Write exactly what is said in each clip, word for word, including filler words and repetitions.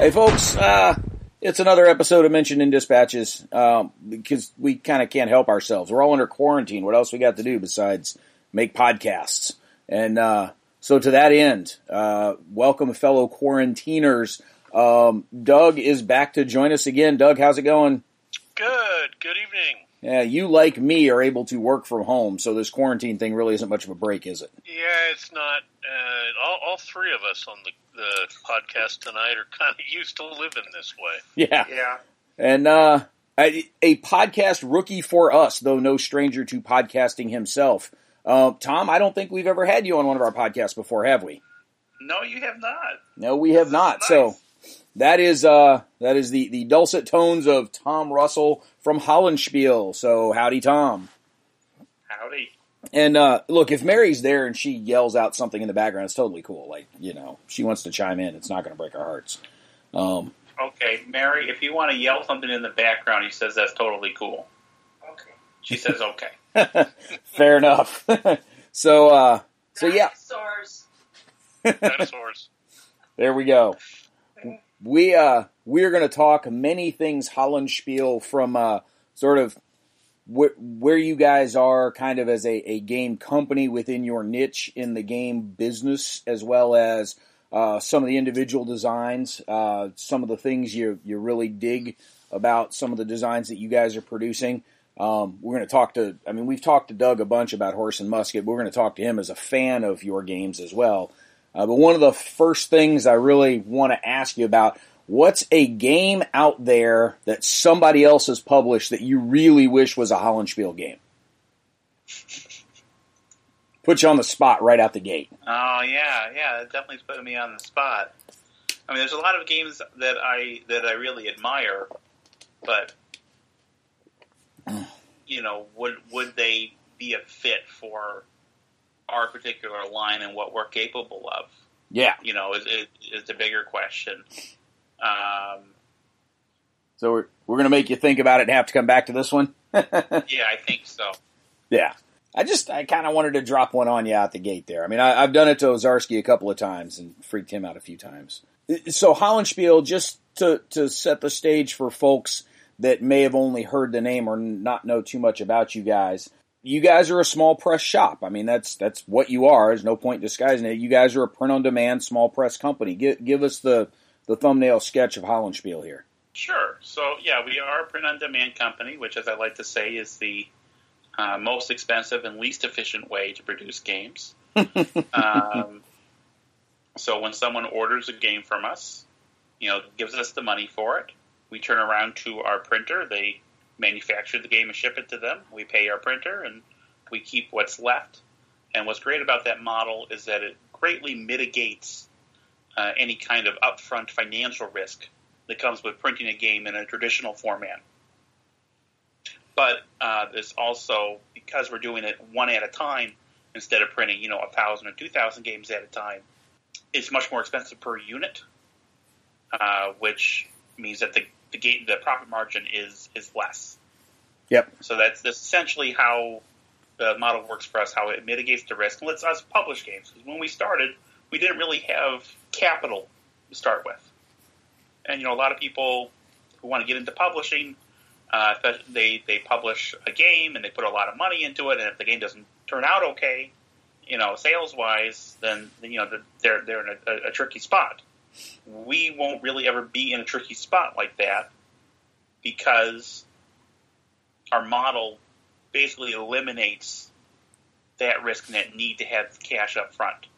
Hey folks, uh, it's another episode of Mentioned in Dispatches, um, because we kind of can't help ourselves. We're all under quarantine. What else we got to do besides make podcasts? And, uh, so to that end, uh, welcome fellow quarantiners. Um, Doug is back to join us again. Doug, how's it going? Good. Good evening. Yeah, you, like me, are able to work from home, so this quarantine thing really isn't much of a break, is it? Yeah, it's not. Uh, all, all three of us on the, the podcast tonight are kind of used to living this way. Yeah. Yeah. And uh, a, a podcast rookie for us, though no stranger to podcasting himself. Uh, Tom, I don't think we've ever had you on one of our podcasts before, have we? No, you have not. No, we have not. Nice. So that is uh, that is the, the dulcet tones of Tom Russell from Hollandspiel. So howdy, Tom. Howdy. And uh, look, if Mary's there and she yells out something in the background, it's totally cool. Like, you know, she wants to chime in. It's not going to break our hearts. Um, okay, Mary, if you want to yell something in the background, he says that's totally cool. Okay. She says okay. Fair enough. so, uh, so yeah. Dinosaurs. Dinosaurs. There we go. We uh we're going to talk many things Hollandspiel from uh sort of wh- where you guys are kind of as a, a game company within your niche in the game business, as well as uh, some of the individual designs, uh, some of the things you you really dig about some of the designs that you guys are producing. Um, we're going to talk to, I mean, we've talked to Doug a bunch about Horse and Musket, but we're going to talk to him as a fan of your games as well. Uh, but one of the first things I really want to ask you about, what's a game out there that somebody else has published that you really wish was a Hollandspiel game? Put you on the spot right out the gate. Oh, yeah, yeah, that definitely put me on the spot. I mean, there's a lot of games that I that I really admire, but, you know, would would they be a fit for our particular line and what we're capable of? Yeah. You know, is, is, is the bigger question. Um, so we're, we're going to make you think about it and have to come back to this one? yeah, I think so. Yeah. I just, I kind of wanted to drop one on you out the gate there. I mean, I, I've done it to Ozarski a couple of times and freaked him out a few times. So Hollandspiel, just to, to set the stage for folks that may have only heard the name or not know too much about you guys, you guys are a small press shop. I mean, that's that's what you are. There's no point disguising it. You guys are a print-on-demand small press company. Give, give us the, the thumbnail sketch of Hollandspiel here. Sure. So, yeah, we are a print-on-demand company, which, as I like to say, is the uh, most expensive and least efficient way to produce games. um, so when someone orders a game from us, you know, gives us the money for it, we turn around to our printer. They manufacture the game and ship it to them. We pay our printer, and we keep what's left. And what's great about that model is that it greatly mitigates uh, any kind of upfront financial risk that comes with printing a game in a traditional format. But uh, there's also, because we're doing it one at a time instead of printing, you know, a thousand or two thousand games at a time, it's much more expensive per unit, uh, which means that the the game, the profit margin is is less. Yep. So that's, that's essentially how the model works for us, how it mitigates the risk and lets us publish games. Because when we started, we didn't really have capital to start with. And, you know, a lot of people who want to get into publishing, uh, they, they publish a game and they put a lot of money into it, and if the game doesn't turn out okay, you know, sales-wise, then, you know, they're, they're in a, a tricky spot. We won't really ever be in a tricky spot like that because our model basically eliminates that risk and that need to have cash up front.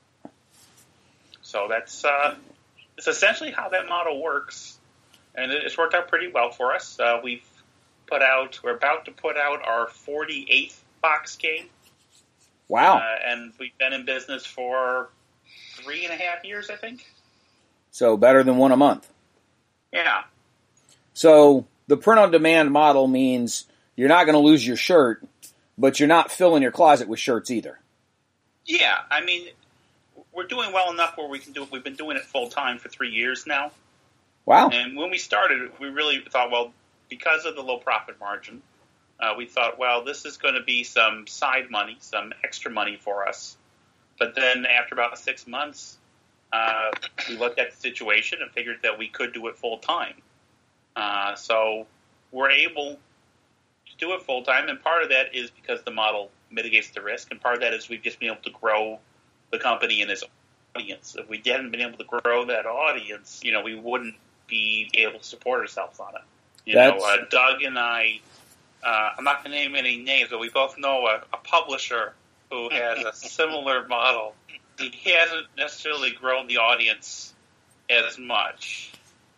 So that's uh, it's essentially how that model works, and it's worked out pretty well for us. Uh, we've put out, we're about to put out our forty-eighth box game. Wow! Uh, and we've been in business for three and a half years, I think. So better than one a month. Yeah. So the print-on-demand model means you're not going to lose your shirt, but you're not filling your closet with shirts either. Yeah, I mean, we're doing well enough where we can do it. We've been doing it full-time for three years now. Wow. And when we started, we really thought, well, because of the low profit margin, uh, we thought, well, this is going to be some side money, some extra money for us. But then after about six months, uh, we looked at the situation and figured that we could do it full time. Uh, so we're able to do it full time, and part of that is because the model mitigates the risk, and part of that is we've just been able to grow the company and its audience. If we hadn't been able to grow that audience, you know, we wouldn't be able to support ourselves on it. You That's... know, uh, Doug and I, uh, I'm not going to name any names, but we both know a, a publisher who has a similar model. He hasn't necessarily grown the audience as much.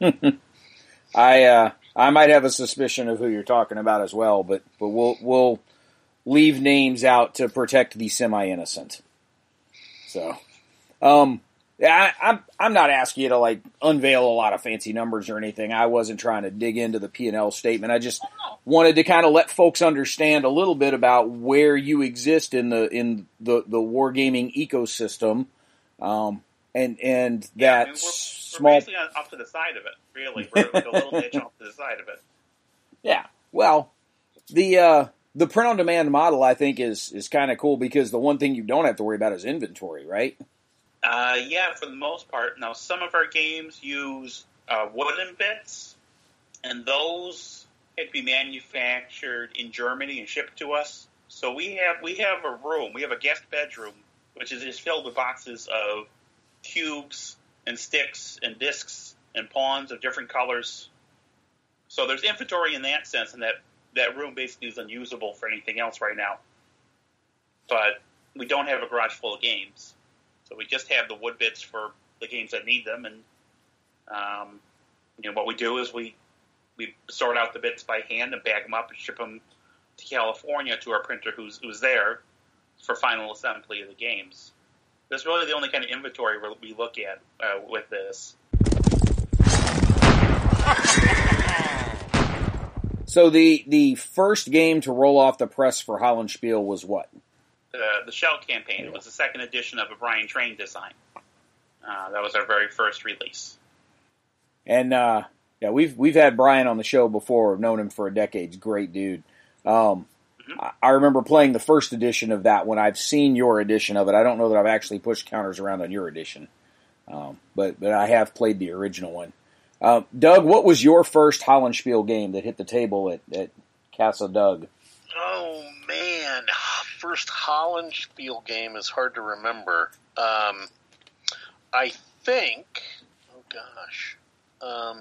I uh, I might have a suspicion of who you're talking about as well, but but we'll we'll leave names out to protect the semi-innocent. So, um, yeah, I, I'm I'm not asking you to like unveil a lot of fancy numbers or anything. I wasn't trying to dig into the P and L statement. I just wanted to kind of let folks understand a little bit about where you exist in the in the the wargaming ecosystem, um, and and that yeah, I mean, we're, small we're basically off to the side of it. Really, we're like a little niche off to the side of it. Yeah, well, the uh, the print on demand model I think is is kind of cool because the one thing you don't have to worry about is inventory, right? Uh, yeah, for the most part. Now, some of our games use uh, wooden bits, and those had to be manufactured in Germany and shipped to us. So we have we have a room, we have a guest bedroom, which is just filled with boxes of cubes and sticks and discs and pawns of different colors. So there's inventory in that sense, and that, that room basically is unusable for anything else right now. But we don't have a garage full of games. So we just have the wood bits for the games that need them, and um, you know what we do is we we sort out the bits by hand and bag them up and ship them to California to our printer who's who's there for final assembly of the games. That's really the only kind of inventory we look at uh, with this. So the the first game to roll off the press for Hollandspiele was what? Uh, the Shell campaign. It was the second edition of a Brian Train design. Uh, that was our very first release. And uh, yeah, we've we've had Brian on the show before. We've known him for a decade. Great dude. Um, mm-hmm. I, I remember playing the first edition of that one. I've seen your edition of it. I don't know that I've actually pushed counters around on your edition, um, but but I have played the original one. Uh, Doug, what was your first Hollandspiele game that hit the table at, at Casa Doug? Oh, man. First Hollandspiele game is hard to remember. Um, I think... Oh, gosh. Um,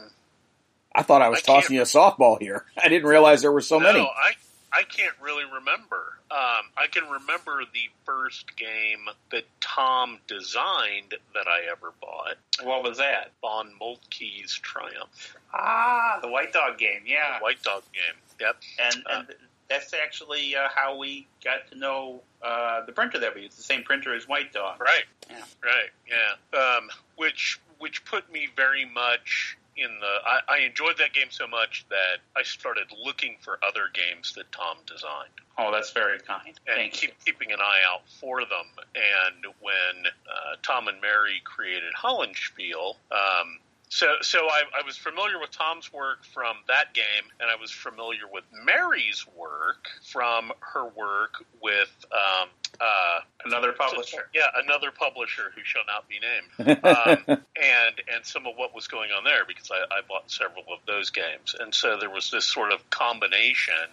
I thought I was I tossing you a softball here. I didn't realize there were so no, many. I, I can't really remember. Um, I can remember the first game that Tom designed that I ever bought. What was that? Von Moltke's Triumph. Ah, the White Dog game, yeah. The White Dog game, yep. And, uh, and that's actually uh, how we got to know uh, the printer that we use, the same printer as White Dog. Right, yeah. right, yeah. Um, which which put me very much in the... I, I enjoyed that game so much that I started looking for other games that Tom designed. Oh, that's very kind. And Thank keep you. keeping an eye out for them. And when uh, Tom and Mary created Hollandspiele... Um, So, so I, I was familiar with Tom's work from that game, and I was familiar with Mary's work from her work with um, uh, another publisher. Yeah, another publisher who shall not be named, um, and and some of what was going on there because I, I bought several of those games, and so there was this sort of combination.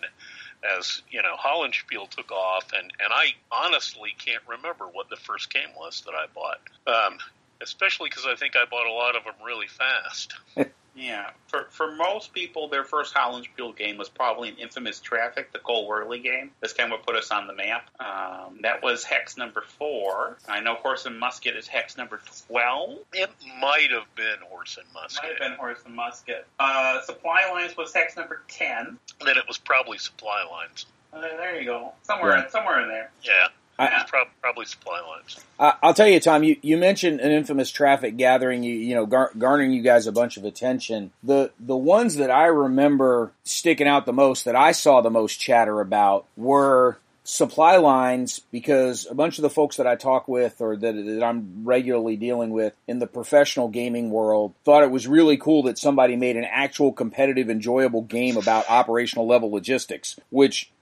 As you know, Hollandspiele took off, and, and I honestly can't remember what the first game was that I bought. Um, Especially because I think I bought a lot of them really fast. Yeah. For for most people, their first Hollandspiele game was probably an infamous Traffic, the Cole Wehrle game. This kind of what put us on the map. Um, that was hex number four. I know Horse and Musket is hex number twelve. It might have been Horse and Musket. Might have been Horse and Musket. Uh, Supply Lines was hex number ten. Then it was probably Supply Lines. Uh, there you go. Somewhere, yeah. somewhere in there. Yeah. I, It's prob- probably Supply Lines. I, I'll tell you, Tom. You, you mentioned an infamous Traffic gathering. You you know gar, garnering you guys a bunch of attention. The the ones that I remember sticking out the most, that I saw the most chatter about, were Supply Lines, because a bunch of the folks that I talk with or that, that I'm regularly dealing with in the professional gaming world thought it was really cool that somebody made an actual competitive, enjoyable game about operational level logistics, which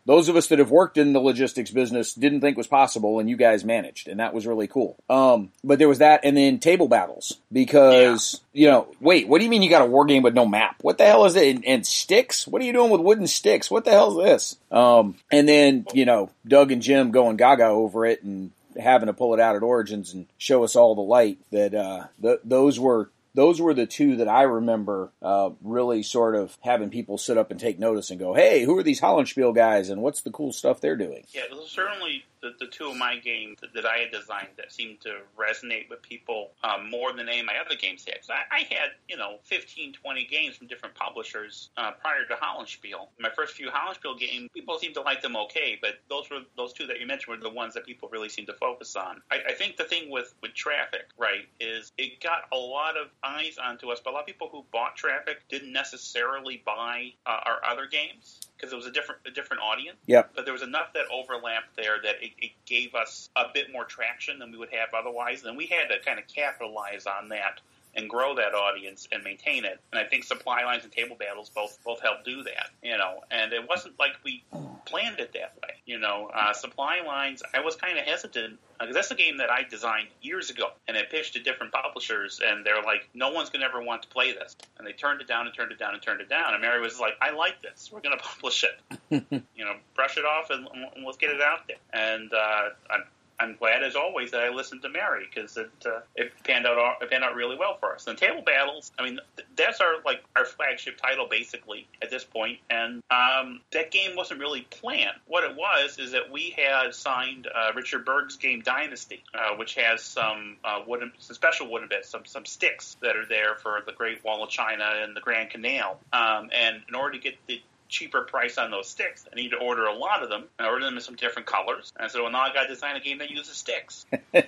those of us that have worked in the logistics business didn't think was possible, and you guys managed, and that was really cool. Um, but there was that, and then table battles, because, yeah. you know, wait, what do you mean you got a war game with no map? What the hell is it? And, and sticks? What are you doing with wooden sticks? What the hell is this? Um, and then, you know, Doug and Jim going gaga over it and having to pull it out at Origins and show us all the light that, uh, th- those were, Those were the two that I remember uh, really sort of having people sit up and take notice and go, hey, who are these Hollandspiel guys and what's the cool stuff they're doing? Yeah, those are certainly the, the two of my games that, that I had designed that seemed to resonate with people um, more than any of my other games had. So I, I had, you know, fifteen, twenty games from different publishers uh, prior to Hollandspiel. My first few Hollandspiel games, people seemed to like them okay, but those were those two that you mentioned were the ones that people really seemed to focus on. I, I think the thing with, with Traffic, right, is it got a lot of eyes onto us, but a lot of people who bought Traffic didn't necessarily buy uh, our other games because it was a different a different audience. Yep. But there was enough that overlapped there that it, it gave us a bit more traction than we would have otherwise, and we had to kind of capitalize on that and grow that audience and maintain it. And I think Supply Lines and Table Battles both both helped do that, you know. And it wasn't like we planned it that way, you know. Uh, Supply Lines, I was kind of hesitant because uh, that's a game that I designed years ago, and I pitched to different publishers, and they're like, no one's going to ever want to play this. And they turned it down and turned it down and turned it down. And Mary was like, I like this. We're going to publish it. You know, brush it off and, and let's get it out there. And uh, I'm I'm glad, as always, that I listened to Mary because it uh, it panned out it panned out really well for us. And Table Battles, I mean, that's our like our flagship title basically at this point. And um, that game wasn't really planned. What it was is that we had signed uh, Richard Berg's game Dynasty, uh, which has some uh, wooden, some special wooden bits, some some sticks that are there for the Great Wall of China and the Grand Canal. Um, and in order to get the cheaper price on those sticks, I need to order a lot of them and order them in some different colors. And so now I got to design a game that uses sticks.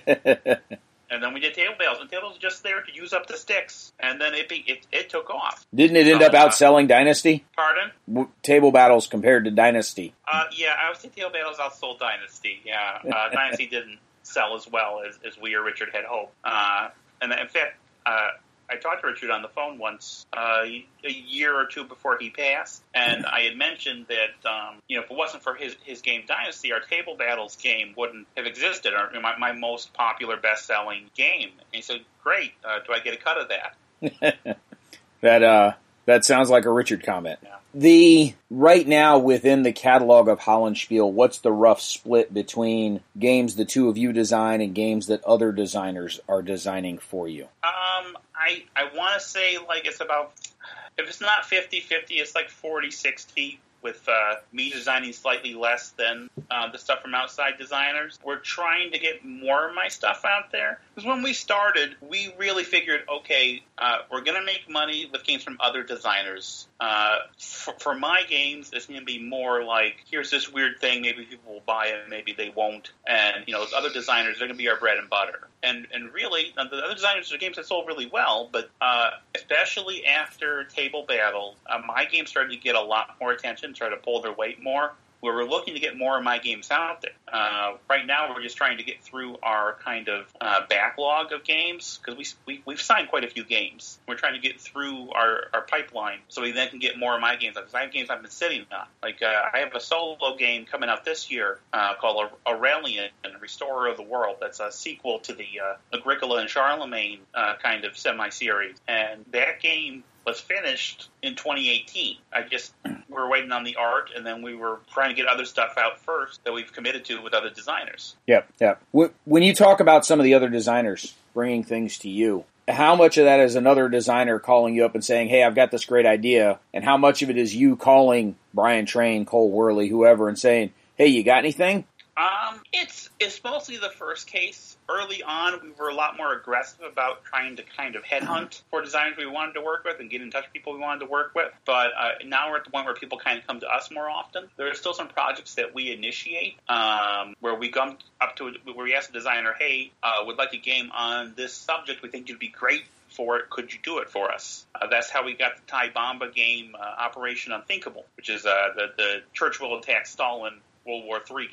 And then we did Table Battles, and Table Battles was just there to use up the sticks. And then it be, it, it took off. Didn't it end so, up outselling uh, Dynasty? Pardon? W- Table Battles compared to Dynasty. Uh, yeah, I would say Table Battles outsold Dynasty. Yeah, uh, Dynasty didn't sell as well as, as we or Richard had hoped. Uh, and in fact, uh, I talked to Richard on the phone once, uh, a year or two before he passed, and I had mentioned that, um, you know, if it wasn't for his, his game Dynasty, our Table Battles game wouldn't have existed, or my, my most popular best-selling game. And he said, great, uh, do I get a cut of that? that, uh, that sounds like a Richard comment. Yeah. The, right now within the catalog of Hollandspiel, what's the rough split between games the two of you design and games that other designers are designing for you? Um, I, I want to say, like, it's about, if it's not fifty-fifty, it's like forty sixty, with uh, me designing slightly less than uh, the stuff from outside designers. We're trying to get more of my stuff out there. Because when we started, we really figured, okay, uh, we're going to make money with games from other designers. Uh, for, for my games, it's going to be more like, here's this weird thing, maybe people will buy it, maybe they won't. And, you know, those other designers, they're going to be our bread and butter. And and really, the other designers are games that sold really well, but uh, especially after Table Battle, uh, my games started to get a lot more attention, started to pull their weight more. We were looking to get more of my games out there. Uh, right now, we're just trying to get through our kind of uh, backlog of games, because we, we, we've signed quite a few games. We're trying to get through our, our pipeline so we then can get more of my games. Because I have games I've been sitting on. Like, uh, I have a solo game coming out this year uh, called Aurelian, Restorer of the World. That's a sequel to the uh, Agricola and Charlemagne uh, kind of semi-series. And that game was finished in twenty eighteen. I just, we were waiting on the art, and then we were trying to get other stuff out first that we've committed to with other designers. Yep, yep. When you talk about some of the other designers bringing things to you, how much of that is another designer calling you up and saying, hey, I've got this great idea, and how much of it is you calling Brian Train, Cole Worley, whoever, and saying, hey, you got anything? Um, it's it's mostly the first case. Early on, we were a lot more aggressive about trying to kind of headhunt for designers we wanted to work with and get in touch with people we wanted to work with. But uh, now we're at the point where people kind of come to us more often. There are still some projects that we initiate um, where we come up to where we ask the designer, hey, uh, we'd like a game on this subject. We think you'd be great for it. Could you do it for us? Uh, that's how we got the Ty Bomba game, uh, Operation Unthinkable, which is uh, the, the Churchill attack Stalin World War Three game.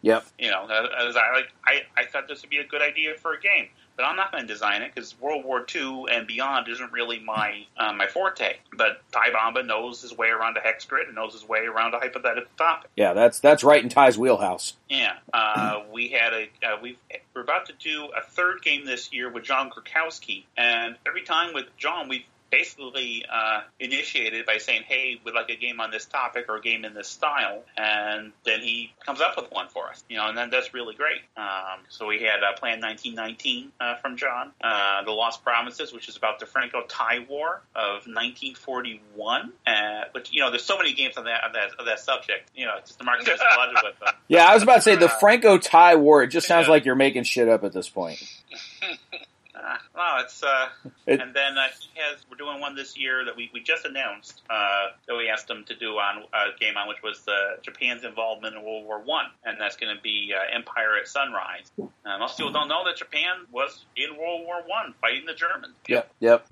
Yep. You know, as I like, I, I thought this would be a good idea for a game, but I'm not going to design it because World War Two and beyond isn't really my uh, my forte. But Ty Bomba knows his way around a hex grid and knows his way around a hypothetical topic. Yeah, that's that's right in Ty's wheelhouse. Yeah, uh, we had a uh, we we're about to do a third game this year with John Krakowski, and every time with John we've basically uh, initiated by saying, hey, we'd like a game on this topic or a game in this style, and then he comes up with one for us, you know, and then that's really great. Um, so we had uh, Plan nineteen nineteen uh, from John, uh, The Lost Provinces, which is about the Franco-Thai War of nineteen forty-one, uh, but, you know, there's so many games on that on that, on that subject, you know, just the market just flooded with them. Yeah, I was about to say, the Franco-Thai War, it just sounds like you're making shit up at this point. Uh, no, it's uh, it, and then uh, he has. We're doing one this year that we, we just announced. Uh, that we asked him to do on a game on, which was the Japan's involvement in World War One, and that's going to be uh, Empire at Sunrise. Uh, most people don't know that Japan was in World War One fighting the Germans. Yep. Yep.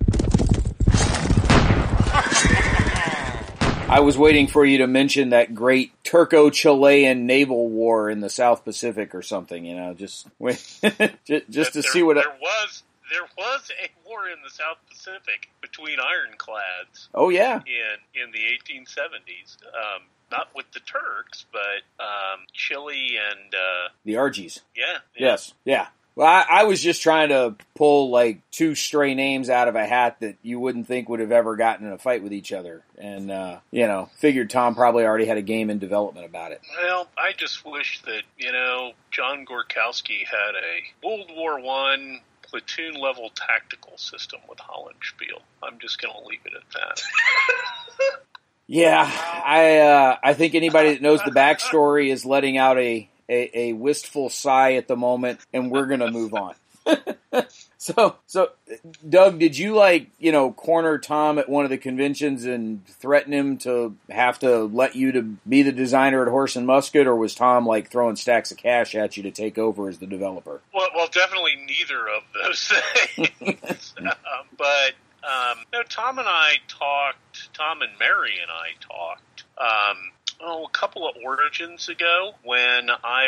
I was waiting for you to mention that great Turco-Chilean naval war in the South Pacific or something. You know, just just, just to there, see what there was. There was a war in the South Pacific between ironclads. Oh yeah, in in the eighteen seventies. Um, not with the Turks, but um, Chile and uh, the Argies. Yeah, yeah. Yes. Yeah. Well, I, I was just trying to pull like two stray names out of a hat that you wouldn't think would have ever gotten in a fight with each other, and uh, you know, figured Tom probably already had a game in development about it. Well, I just wish that you know John Gorkowski had a World War One platoon level tactical system with Hollenspiel. I'm just going to leave it at that. Yeah, I uh, I think anybody that knows the backstory is letting out a. A, a wistful sigh at the moment, and we're gonna move on. so, so, Doug, did you like you know corner Tom at one of the conventions and threaten him to have to let you to be the designer at Horse and Musket, or was Tom like throwing stacks of cash at you to take over as the developer? Well, well, definitely neither of those things. um, but um, no, Tom and I talked. Tom and Mary and I talked. Um, Oh, a couple of Origins ago when I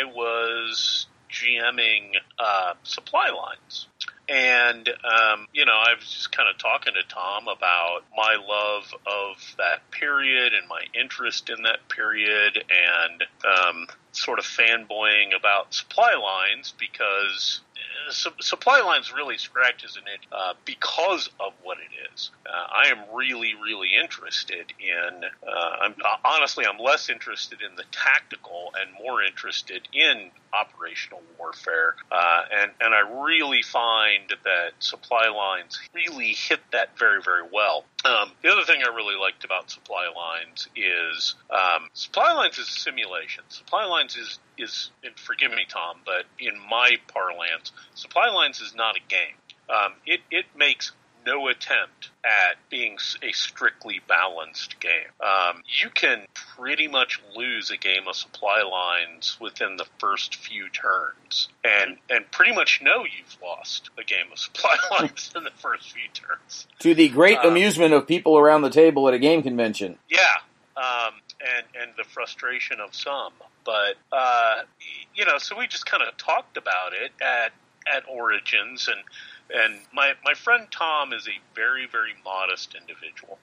was GMing uh, supply lines. And, um, you know, I was just kind of talking to Tom about my love of that period and my interest in that period and um, sort of fanboying about supply lines because su- supply lines really scratches an itch uh, because of what it is. Uh, I am really, really interested in, uh, I'm, uh, honestly, I'm less interested in the tactical and more interested in operational warfare. Uh, and, and I really find that supply lines really hit that very, very well. Um, the other thing I really liked about supply lines is um, supply lines is a simulation. Supply lines is, is, and forgive me, Tom, but in my parlance, supply lines is not a game. Um, it, it makes no attempt at being a strictly balanced game. Um, you can pretty much lose a game of supply lines within the first few turns, and and pretty much know you've lost a game of supply lines in the first few turns. To the great um, amusement of people around the table at a game convention. Yeah, um, and and the frustration of some. But uh, you know, so we just kind of talked about it at at Origins and. And my, my friend Tom is a very, very modest individual.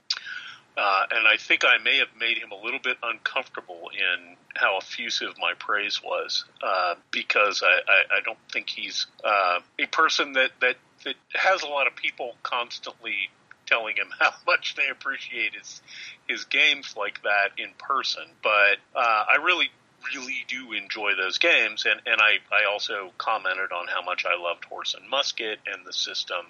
Uh, and I think I may have made him a little bit uncomfortable in how effusive my praise was, uh, because I, I, I don't think he's uh, a person that, that, that has a lot of people constantly telling him how much they appreciate his, his games like that in person. But uh, I really really do enjoy those games, and, and I, I also commented on how much I loved Horse and Musket and the system.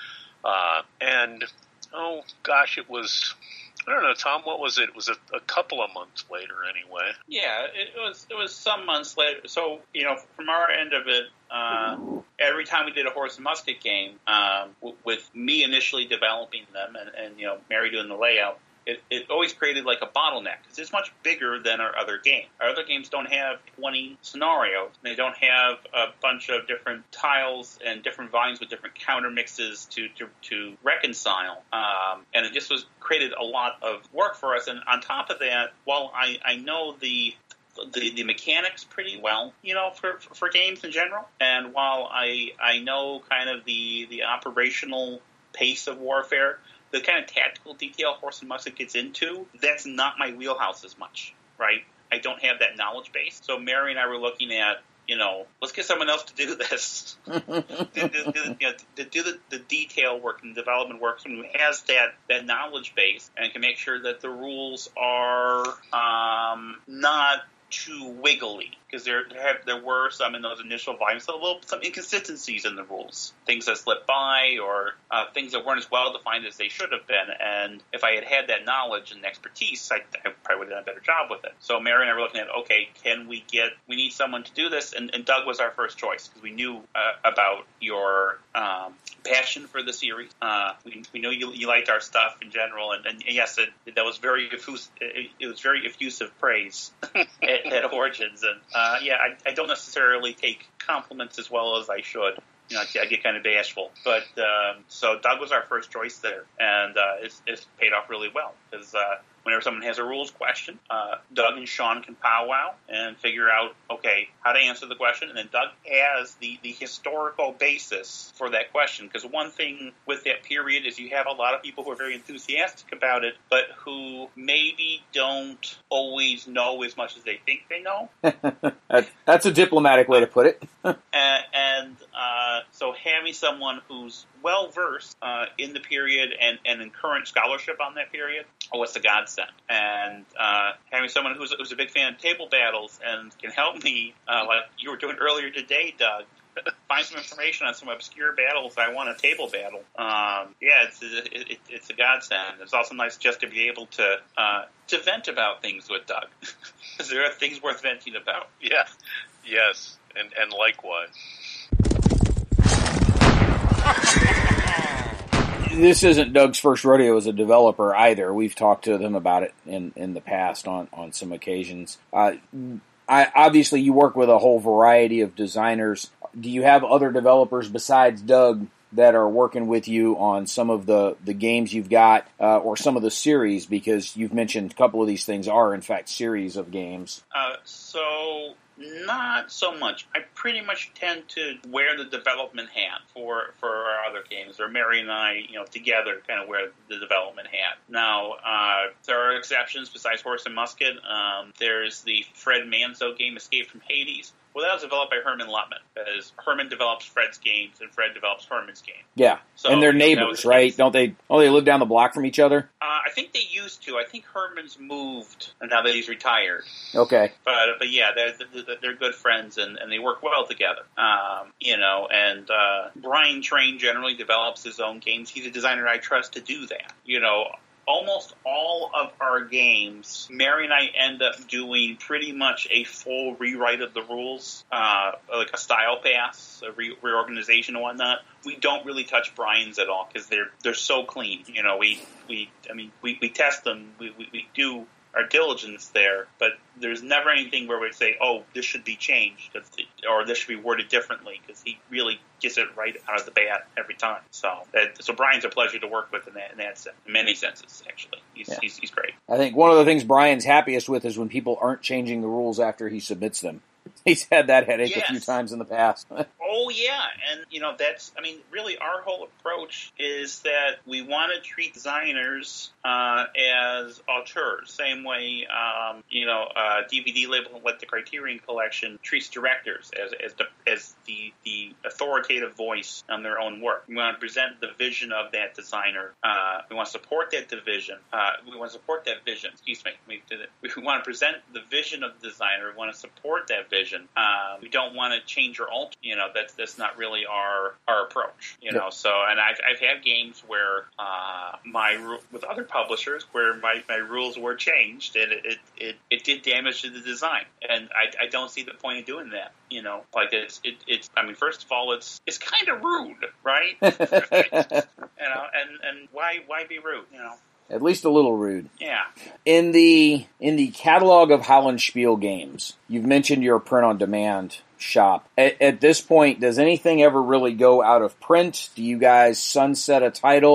Uh, and, oh, gosh, it was, I don't know, Tom, what was it? It was a, a couple of months later anyway. Yeah, it was it was some months later. So, you know, from our end of it, uh, every time we did a Horse and Musket game, um, w- with me initially developing them and, and, you know, Mary doing the layout, It, it always created like a bottleneck because it's much bigger than our other game. Our other games don't have twenty scenarios. They don't have a bunch of different tiles and different volumes with different counter mixes to to, to reconcile. Um, and it just was created a lot of work for us. And on top of that, while I, I know the the, the mechanics pretty well, you know, for, for, for games in general. And while I I know kind of the, the operational pace of warfare, the kind of tactical detail Horse and Musket gets into, that's not my wheelhouse as much, right? I don't have that knowledge base. So Mary and I were looking at, you know, let's get someone else to do this, to, to, to, you know, to do the, the detail work and development work, someone who has that, that knowledge base and can make sure that the rules are um, not too wiggly, because there there, have, there were some in those initial volumes, a little some inconsistencies in the rules, things that slipped by, or uh, things that weren't as well defined as they should have been. And if I had had that knowledge and expertise, I, I probably would have done a better job with it. So Mary and I were looking at, okay, can we get? We need someone to do this, and, and Doug was our first choice because we knew uh, about your um, passion for the series. Uh, we we know you, you liked our stuff in general, and, and yes, it, that was very effusive, it, it was very effusive praise at, at Origins, and. Uh, Uh, yeah, I, I don't necessarily take compliments as well as I should. You know, I get kind of bashful. But um, so Doug was our first choice there, and uh, it's, it's paid off really well because uh, whenever someone has a rules question, uh, Doug and Sean can powwow and figure out, okay, how to answer the question, and then Doug has the, the historical basis for that question. Because one thing with that period is you have a lot of people who are very enthusiastic about it, but who maybe don't always know as much as they think they know. That's a diplomatic way to put it. and and uh, so having someone who's well-versed uh, in the period and, and in current scholarship on that period, oh, it's a godsend. And uh, having someone who's, who's a big fan of table battles and can help me, uh, like you were doing earlier today, Doug, find some information on some obscure battles I want a table battle. Um, yeah, it's it, it, it's a godsend. It's also nice just to be able to uh, to vent about things with Doug, because there are things worth venting about. Yeah, yes, and and likewise. This isn't Doug's first rodeo as a developer either. We've talked to them about it in, in the past on, on some occasions. Uh, I, obviously, you work with a whole variety of designers. Do you have other developers besides Doug that are working with you on some of the, the games you've got uh, or some of the series? Because you've mentioned a couple of these things are, in fact, series of games. Uh, so... Not so much. I pretty much tend to wear the development hat for, for our other games, or Mary and I, you know, together kind of wear the development hat. Now, uh, there are exceptions besides Horse and Musket. Um, there's the Fred Manzo game, Escape from Hades. Well, that was developed by Herman Luttman, because Herman develops Fred's games and Fred develops Herman's game. Yeah, so, and they're neighbors, right? Don't they? Oh, they live down the block from each other? Uh, I think they used to. I think Herman's moved now that he's retired. Okay. But but yeah, they're they're good friends and, and they work well together. Um, you know, and uh, Brian Train generally develops his own games. He's a designer I trust to do that. You know. Almost all of our games, Mary and I end up doing pretty much a full rewrite of the rules, uh, like a style pass, a re- reorganization and whatnot. We don't really touch Brian's at all because they're they're so clean. You know, we we I mean we, we test them, we, we we do our diligence there, but there's never anything where we say, oh, this should be changed, or this should be worded differently, because he really gets it right out of the bat every time. So that, so Brian's a pleasure to work with in that, in that sense, in many senses, actually. He's, yeah. he's, he's great. I think one of the things Brian's happiest with is when people aren't changing the rules after he submits them. He's had that headache yes. a few times in the past. Oh, yeah. And, you know, that's, I mean, really our whole approach is that we want to treat designers uh, as auteurs. Same way, um, you know, uh, D V D label like the Criterion Collection treats directors as as the as the, the authoritative voice on their own work. We want to present the vision of that designer. Uh, we want to support that division. Uh, we want to support that vision. Excuse me. We, did it. we want to present the vision of the designer. We want to support that vision. Uh, we don't want to change or alter. You know, that's that's not really our our approach. You know, so and I've I've had games where uh, my with other publishers where my, my rules were changed and it, it it it did damage to the design, and I I don't see the point of doing that. You know, like it's it it's I mean, first of all, it's it's kind of rude, right? You know, and and why why be rude? You know. At least a little rude. Yeah. In the in the catalog of Hallenspiel games, you've mentioned your print-on-demand shop. At, at this point, does anything ever really go out of print? Do you guys sunset a title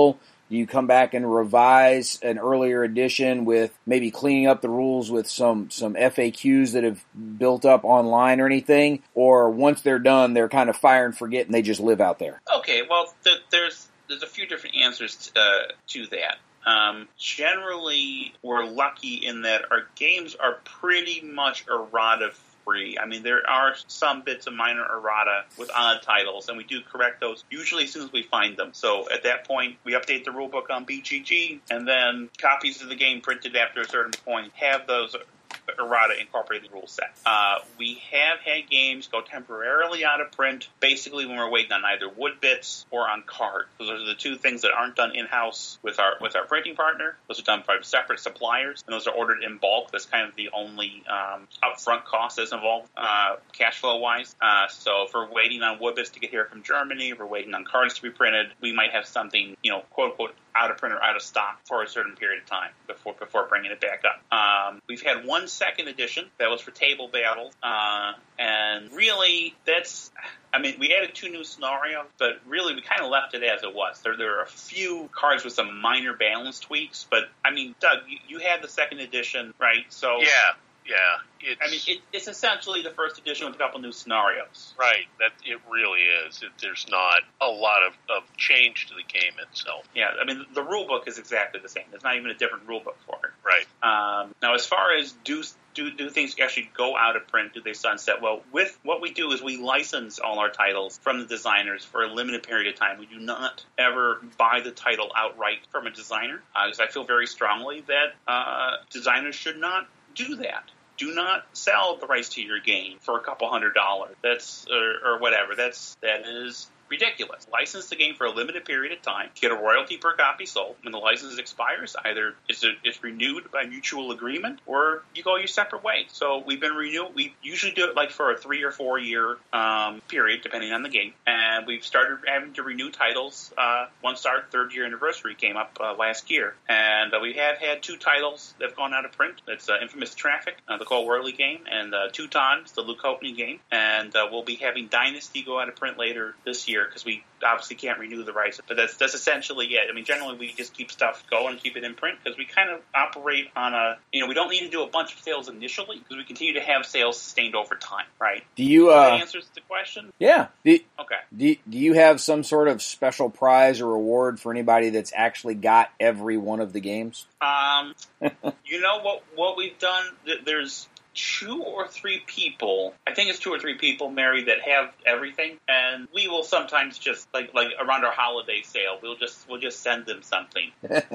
Do you come back and revise an earlier edition with maybe cleaning up the rules with some, some F A Qs that have built up online or anything? Or once they're done, they're kind of fire and forget and they just live out there? Okay, well, th- there's there's a few different answers to, uh, to that. Um, generally, we're lucky in that our games are pretty much errata free. I mean, there are some bits of minor errata with odd titles, and we do correct those usually as soon as we find them. So at that point, we update the rulebook on B G G, and then copies of the game printed after a certain point have those errata incorporated rule set. Uh, we have had games go temporarily out of print, basically when we're waiting on either wood bits or on card. So those are the two things that aren't done in-house with our with our printing partner. Those are done by separate suppliers, and those are ordered in bulk. That's kind of the only um, upfront cost that's involved, uh, cash flow-wise. Uh, so if we're waiting on wood bits to get here from Germany, if we're waiting on cards to be printed, we might have something, you know, quote-unquote, out of print or out of stock for a certain period of time before before bringing it back up. Um, we've had one second edition that was for table battle, uh, and really that's, I mean, we added two new scenarios, but really we kind of left it as it was. There, there are a few cards with some minor balance tweaks, but I mean, Doug, you, you had the second edition, right? So yeah. Yeah, it's, I mean, it, it's essentially the first edition with a couple new scenarios. Right, that it really is. It, there's not a lot of, of change to the game itself. Yeah, I mean, the rule book is exactly the same. There's not even a different rule book for it. Right. Um, now, as far as do do do things actually go out of print, do they sunset? Well, with what we do is we license all our titles from the designers for a limited period of time. We do not ever buy the title outright from a designer, uh, because I feel very strongly that uh, designers should not do that. Do not sell the rights to your game for a couple hundred dollars. That's or, or whatever. That's that is ridiculous. License the game for a limited period of time. Get a royalty per copy sold. When the license expires, either it's, a, it's renewed by mutual agreement or you go your separate way. So we've been renewed. We usually do it like for a three or four year um, period, depending on the game. And we've started having to renew titles uh, once our third year anniversary came up uh, last year. And uh, we have had two titles that have gone out of print. It's uh, Infamous Traffic, uh, the Cole Worley game, and uh, Two Times, the Luke Hopney game. And uh, we'll be having Dynasty go out of print later this year, because we obviously can't renew the rights. But that's that's essentially it. I mean, generally we just keep stuff going and keep it in print because we kind of operate on a, you know, we don't need to do a bunch of sales initially because we continue to have sales sustained over time, right? Do you, uh... That answers the question? Yeah. Do, okay. Do, do you have some sort of special prize or reward for anybody that's actually got every one of the games? Um, you know what, what we've done? There's two or three people, I think it's two or three people, Mary, that have everything, and we will sometimes just, like like around our holiday sale, we'll just we'll just send them something,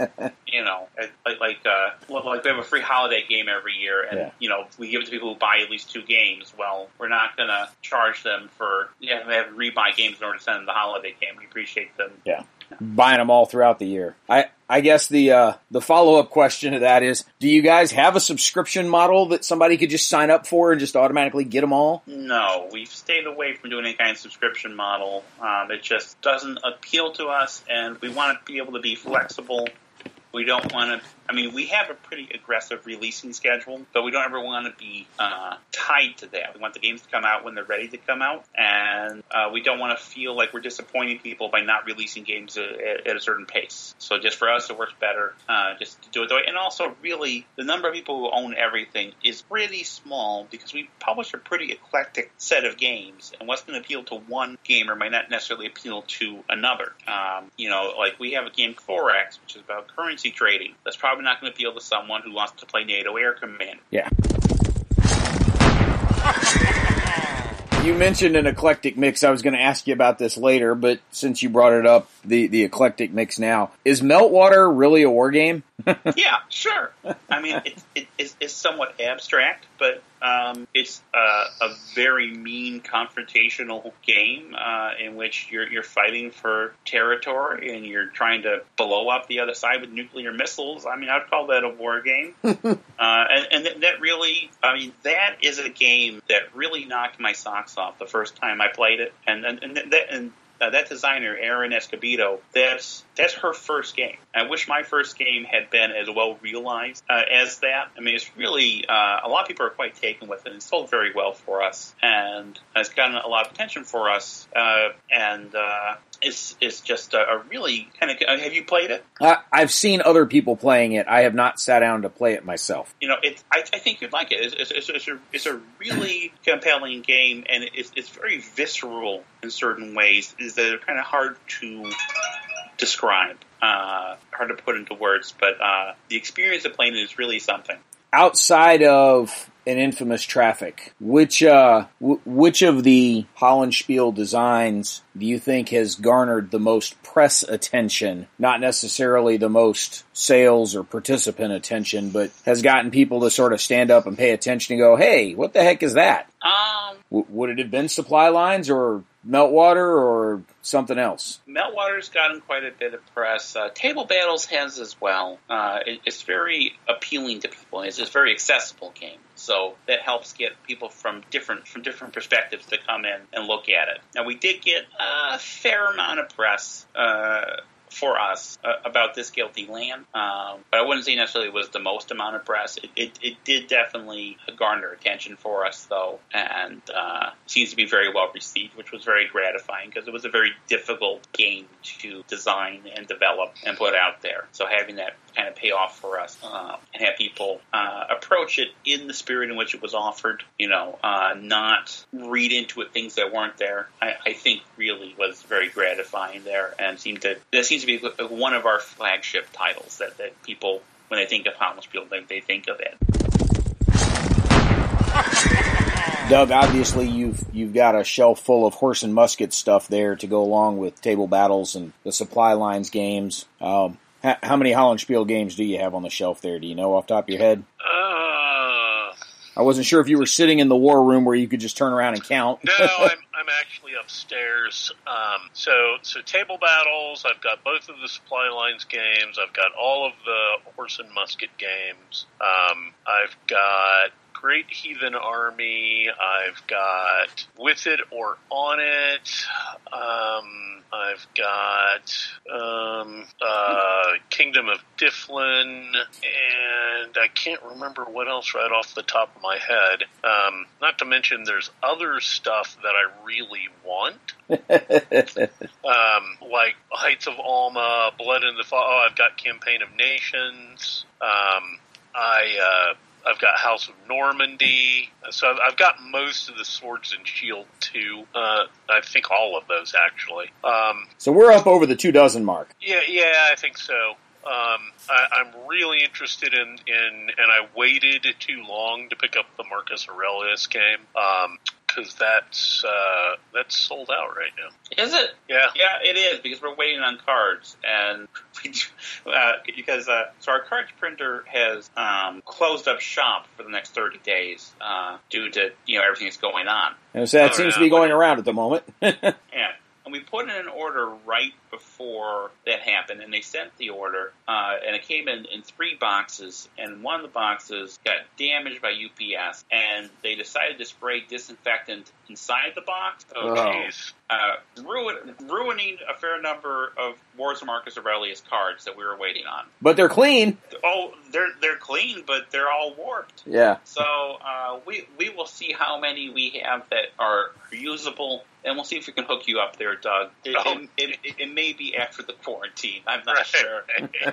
you know, like like uh, like we have a free holiday game every year, and yeah. you know, we give it to people who buy at least two games. Well, we're not going to charge them for, you know, they have to rebuy games in order to send them the holiday game. We appreciate them. Yeah. Buying them all throughout the year. I, I guess the uh, the follow-up question to that is, do you guys have a subscription model that somebody could just sign up for and just automatically get them all? No, we've stayed away from doing any kind of subscription model. Um, it just doesn't appeal to us, and we want to be able to be flexible. We don't want to, I mean, we have a pretty aggressive releasing schedule, but we don't ever want to be uh, tied to that. We want the games to come out when they're ready to come out, and uh, we don't want to feel like we're disappointing people by not releasing games at, at a certain pace. So just for us, it works better uh, just to do it that way. And also, really, the number of people who own everything is pretty small because we publish a pretty eclectic set of games, and what's going to appeal to one gamer might not necessarily appeal to another. Um, you know, like we have a game, four X, which is about currency trading. That's probably not going to appeal to someone who wants to play NATO Air Command. Yeah. You mentioned an eclectic mix. I was going to ask you about this later, but since you brought it up, the, the eclectic mix now. Is Meltwater really a war game? Yeah, sure. I mean, it, it, it's, it's somewhat abstract, but um, it's uh, a very mean confrontational game uh, in which you're you're fighting for territory and you're trying to blow up the other side with nuclear missiles. I mean, I'd call that a war game. uh, and and that, that really, I mean, that is a game that really knocked my socks off the first time I played it. And and and that, and Uh, that designer, Aaron Escobedo, that's that's her first game. I wish my first game had been as well realized uh, as that. I mean, it's really uh, a lot of people are quite taken with it. It's sold very well for us, and it's gotten a lot of attention for us. Uh, and uh, it's it's just a, a really kind of. Uh, have you played it? Uh, I've seen other people playing it. I have not sat down to play it myself. You know, it's, I, I think you'd like it. It's, it's, it's, a, it's a really compelling game, and it's, it's very visceral in certain ways. Is that they're kind of hard to describe, uh, hard to put into words, but uh, the experience of playing it is really something. Outside of an infamous Traffic, which uh, w- which of the Hollandspiel designs do you think has garnered the most press attention? Not necessarily the most sales or participant attention, but has gotten people to sort of stand up and pay attention and go, "Hey, what the heck is that?" Um, w- would it have been Supply Lines or Meltwater or something else? Meltwater's gotten quite a bit of press. Uh, Table Battles has as well. Uh, it, it's very appealing to people. It's a very accessible game, so that helps get people from different from different perspectives to come in and look at it. Now, we did get a fair amount of press uh, for us uh, about This Guilty Land, um, but I wouldn't say necessarily it was the most amount of press. It, it, it did definitely garner attention for us, though, and uh, seems to be very well received, which was very gratifying because it was a very difficult game to design and develop and put out there. So having that kind of pay off for us uh, and have people uh, approach it in the spirit in which it was offered, you know, uh, not read into it things that weren't there, I, I think really was very gratifying there, and seemed to that seems to be one of our flagship titles that, that people, when they think of Hollandspiel, they, they think of it. Doug, obviously you've you've got a shelf full of horse and musket stuff there to go along with Table Battles and the Supply Lines games. Um, how, how many Hollandspiel games do you have on the shelf there? Do you know off the top of your head? Uh, I wasn't sure if you were sitting in the war room where you could just turn around and count. no, I'm I'm actually upstairs. Um, so so Table Battles, I've got both of the Supply Lines games. I've got all of the horse and musket games. Um, I've got Great Heathen Army. I've got With It or On It. Um, I've got um, uh, Kingdom of Difflin, and I can't remember what else right off the top of my head. Um, not to mention there's other stuff that I really want. um, like Heights of Alma, Blood in the Fall. Oh, I've got Campaign of Nations. Um, I... Uh, I've got House of Normandy, so I've, I've got most of the Swords and Shield too. Uh, I think all of those actually. Um, so we're up over the two dozen mark. Yeah, yeah, I think so. Um, I, I'm really interested in, in, and I waited too long to pick up the Marcus Aurelius game, um, cause that's, uh, that's sold out right now. Is it? Yeah. Yeah, it is, because we're waiting on cards, and, uh, because, uh, so our cards printer has, um, closed up shop for the next thirty days, uh, due to, you know, everything that's going on. And so that Oh, seems yeah. to be going around at the moment. Yeah. And we put in an order right before that happened, and they sent the order, uh, and it came in, in three boxes, and one of the boxes got damaged by U P S, and they decided to spray disinfectant inside the box. Oh, jeez. Uh, ruin, ruining a fair number of Wars of Marcus Aurelius cards that we were waiting on. But they're clean. Oh, they're they're clean, but they're all warped. Yeah. So uh, we we will see how many we have that are usable, and we'll see if we can hook you up there, Doug. It, Oh. it, it, it may be after the quarantine. I'm not Right. sure.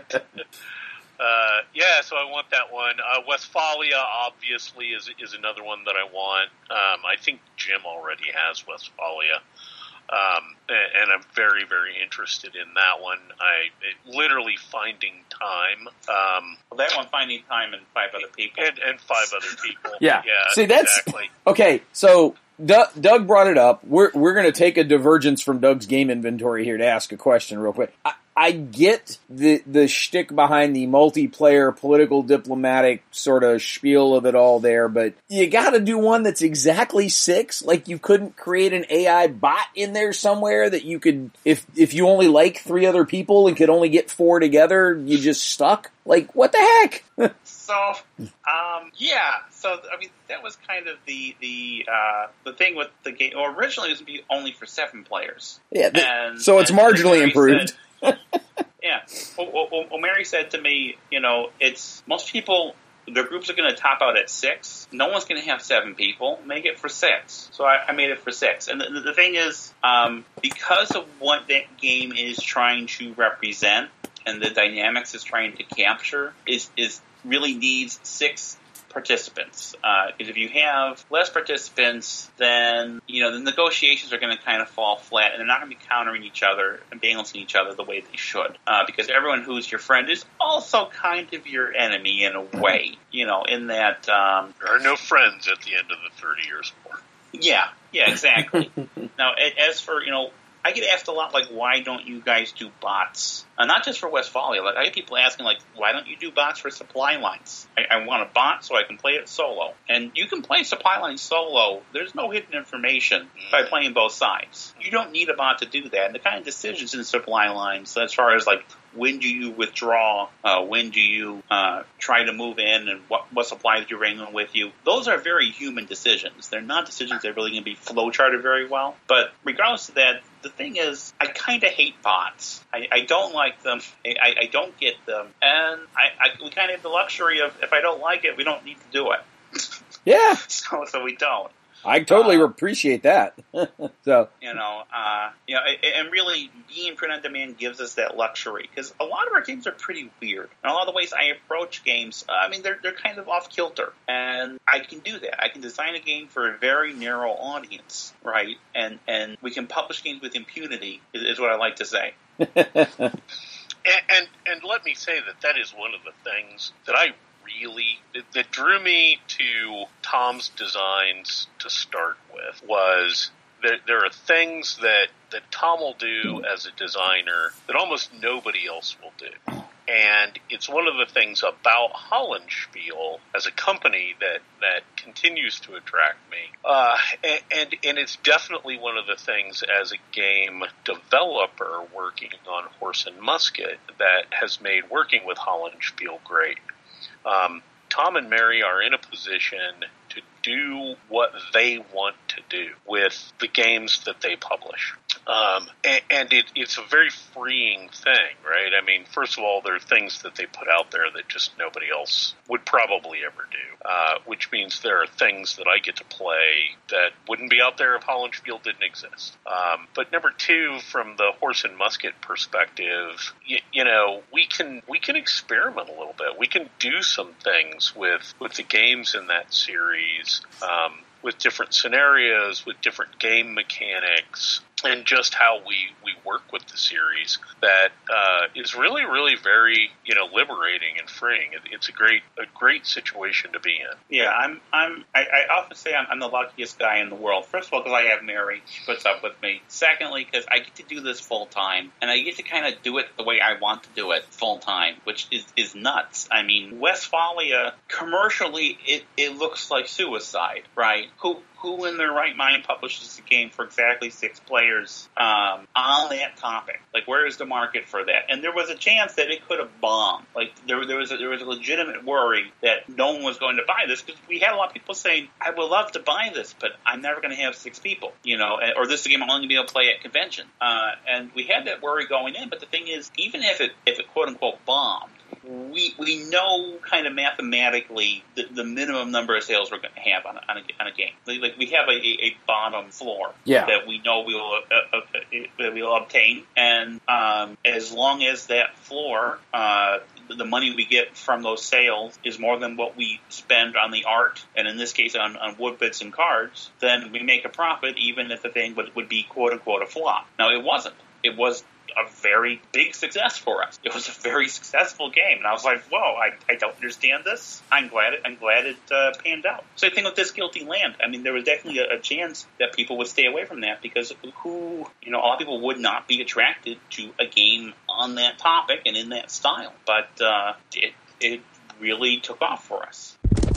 Uh, yeah, so I want that one. Uh, Westphalia, obviously, is is another one that I want. Um, I think Jim already has Westphalia. Um, and, and I'm very, very interested in that one. I it, literally finding time. Um, Well, that one, finding time and five other people. and, and five other people. Yeah. Yeah, See, that's exactly. okay. So Doug, Doug brought it up. We're we're going to take a divergence from Doug's game inventory here to ask a question real quick. I, I get the the shtick behind the multiplayer, political, diplomatic sort of spiel of it all there, but you got to do one that's exactly six. Like you couldn't create an A I bot in there somewhere that you could, if if you only like three other people and could only get four together, you just stuck. Like what the heck? So, um, yeah. So, I mean, that was kind of the the uh, the thing with the game. Well, originally it was going to be only for seven players. Yeah. The, And, so it's and marginally Larry improved. said- Well, well, well, Mary said to me, you know, it's most people. Their groups are going to top out at six. No one's going to have seven people. Make it for six. So I, I made it for six. And the, the thing is, um, because of what that game is trying to represent and the dynamics it's trying to capture, is is really needs six participants. Because uh, if you have less participants, then you know the negotiations are going to kind of fall flat, and they're not going to be countering each other and balancing each other the way they should. Uh, because everyone who's your friend is also kind of your enemy in a way. You know, in that um, there are no friends at the end of the thirty years war. Yeah, yeah, exactly. Now, as for you know. I get asked a lot, like, why don't you guys do bots? Uh, not just for Westphalia. Like, I get people asking, like, why don't you do bots for supply lines? I, I want a bot so I can play it solo. And you can play supply lines solo. There's no hidden information by playing both sides. You don't need a bot to do that. And the kind of decisions in supply lines, as far as, like, when do you withdraw, uh, when do you uh, try to move in, and what, what supplies you're bringing with you, those are very human decisions. They're not decisions that are really going to be flowcharted very well. But regardless of that, the thing is, I kind of hate bots. I, I don't like them. I, I don't get them. And I, I, we kind of have the luxury of, if I don't like it, we don't need to do it. Yeah. so, so we don't. I totally uh, appreciate that. so you know, uh, you know, and really, being print on demand gives us that luxury because a lot of our games are pretty weird. And a lot of the ways I approach games, uh, I mean, they're they're kind of off kilter, and I can do that. I can design a game for a very narrow audience, right? And and we can publish games with impunity, is, is what I like to say. and, and and let me say that that is one of the things that I. Really, that drew me to Tom's designs to start with was that there are things that, that Tom will do as a designer that almost nobody else will do. And it's one of the things about Hollandspiele as a company that, that continues to attract me. Uh, and, and, and it's definitely one of the things as a game developer working on Horse and Musket that has made working with Hollandspiele great. Um, Tom and Mary are in a position to do what they want to do with the games that they publish. Um, and and it, it's a very freeing thing, right? I mean, first of all, there are things that they put out there that just nobody else would probably ever do, uh, which means there are things that I get to play that wouldn't be out there if Hollandspiele didn't exist. Um, but number two, from the Horse and Musket perspective, you, you know, we can we can experiment a little bit. We can do some things with, with the games in that series, um, with different scenarios, with different game mechanics, and just how we, we work with the series that uh, is really, really very, you know, liberating and freeing. It, it's a great a great situation to be in. Yeah, I'm I'm I, I often say I'm, I'm the luckiest guy in the world. First of all, because I have Mary, she puts up with me. Secondly, because I get to do this full time, and I get to kind of do it the way I want to do it full time, which is, is nuts. I mean, Westphalia commercially, it, it looks like suicide, right? Who Who in their right mind publishes a game for exactly six players um, on that topic? Like, where is the market for that? And there was a chance that it could have bombed. Like, there, there was a, there was a legitimate worry that no one was going to buy this because we had a lot of people saying, "I would love to buy this, but I'm never going to have six people, you know, or this is a game I'm only going to be able to play at convention." Uh, and we had that worry going in. But the thing is, even if it if it quote unquote bombed, we we know kind of mathematically the, the minimum number of sales we're going to have on a, on a, on a game. Like, we have a, a bottom floor yeah. that we know we will uh, uh, that we will obtain, and um, as long as that floor, uh, the money we get from those sales is more than what we spend on the art, and in this case on, on wood bits and cards, then we make a profit, even if the thing would, would be quote unquote a flop. Now, it wasn't. It was a very big success for us. It was a very successful game, and I was like, "Whoa! I, I don't understand this. I'm glad it. I'm glad it uh, panned out." Same thing with This Guilty Land. I mean, there was definitely a, a chance that people would stay away from that because who, you know, a lot of people would not be attracted to a game on that topic and in that style. But uh, it it really took off for us.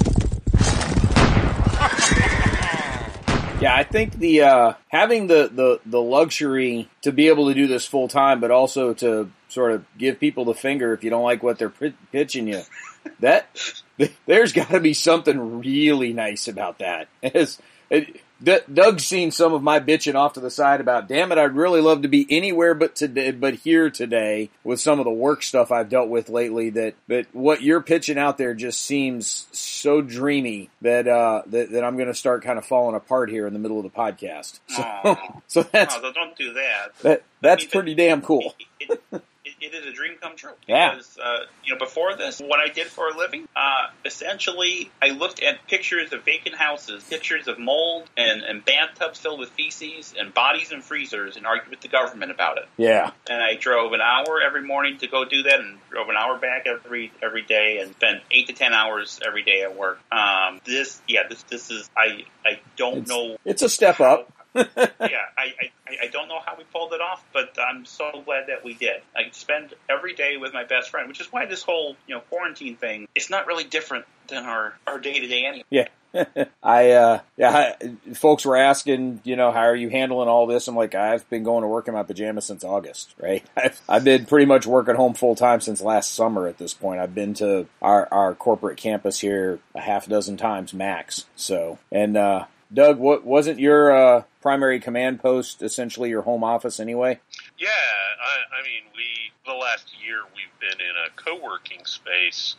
Yeah, I think the uh, having the, the, the luxury to be able to do this full time, but also to sort of give people the finger if you don't like what they're p- pitching you, that there's got to be something really nice about that. It's, it, D- Doug's seen some of my bitching off to the side about, damn it, I'd really love to be anywhere but today, but here today with some of the work stuff I've dealt with lately. That, that what you're pitching out there just seems so dreamy that uh, that, that I'm going to start kind of falling apart here in the middle of the podcast. So, Aww. so that's no, don't do that. that that's I mean, pretty damn cool. It, it, it, it is a dream come true. Yeah. Because, uh, you know, before this, what I did for a living, uh, essentially, I looked at pictures of vacant houses, pictures of mold, and, and bathtubs filled with feces, and bodies in freezers, and argued with the government about it. Yeah. And I drove an hour every morning to go do that, and drove an hour back every every day, and spent eight to ten hours every day at work. Um, this, yeah, this this is, I I don't It's, know. it's a step up. yeah, I, I, I don't know how we pulled it off, but I'm so glad that we did. I spend every day with my best friend, which is why this whole, you know, quarantine thing, it's not really different than our, our day-to-day anyway. Yeah. I, uh, yeah, I, folks were asking, you know, how are you handling all this? I'm like, I've been going to work in my pajamas since August, right? I've, I've been pretty much working home full time since last summer at this point. I've been to our, our corporate campus here a half dozen times max. So, and, uh, Doug, what wasn't your, uh, primary command post essentially your home office anyway? Yeah, I, I mean, we, the last year we've been in a co-working space,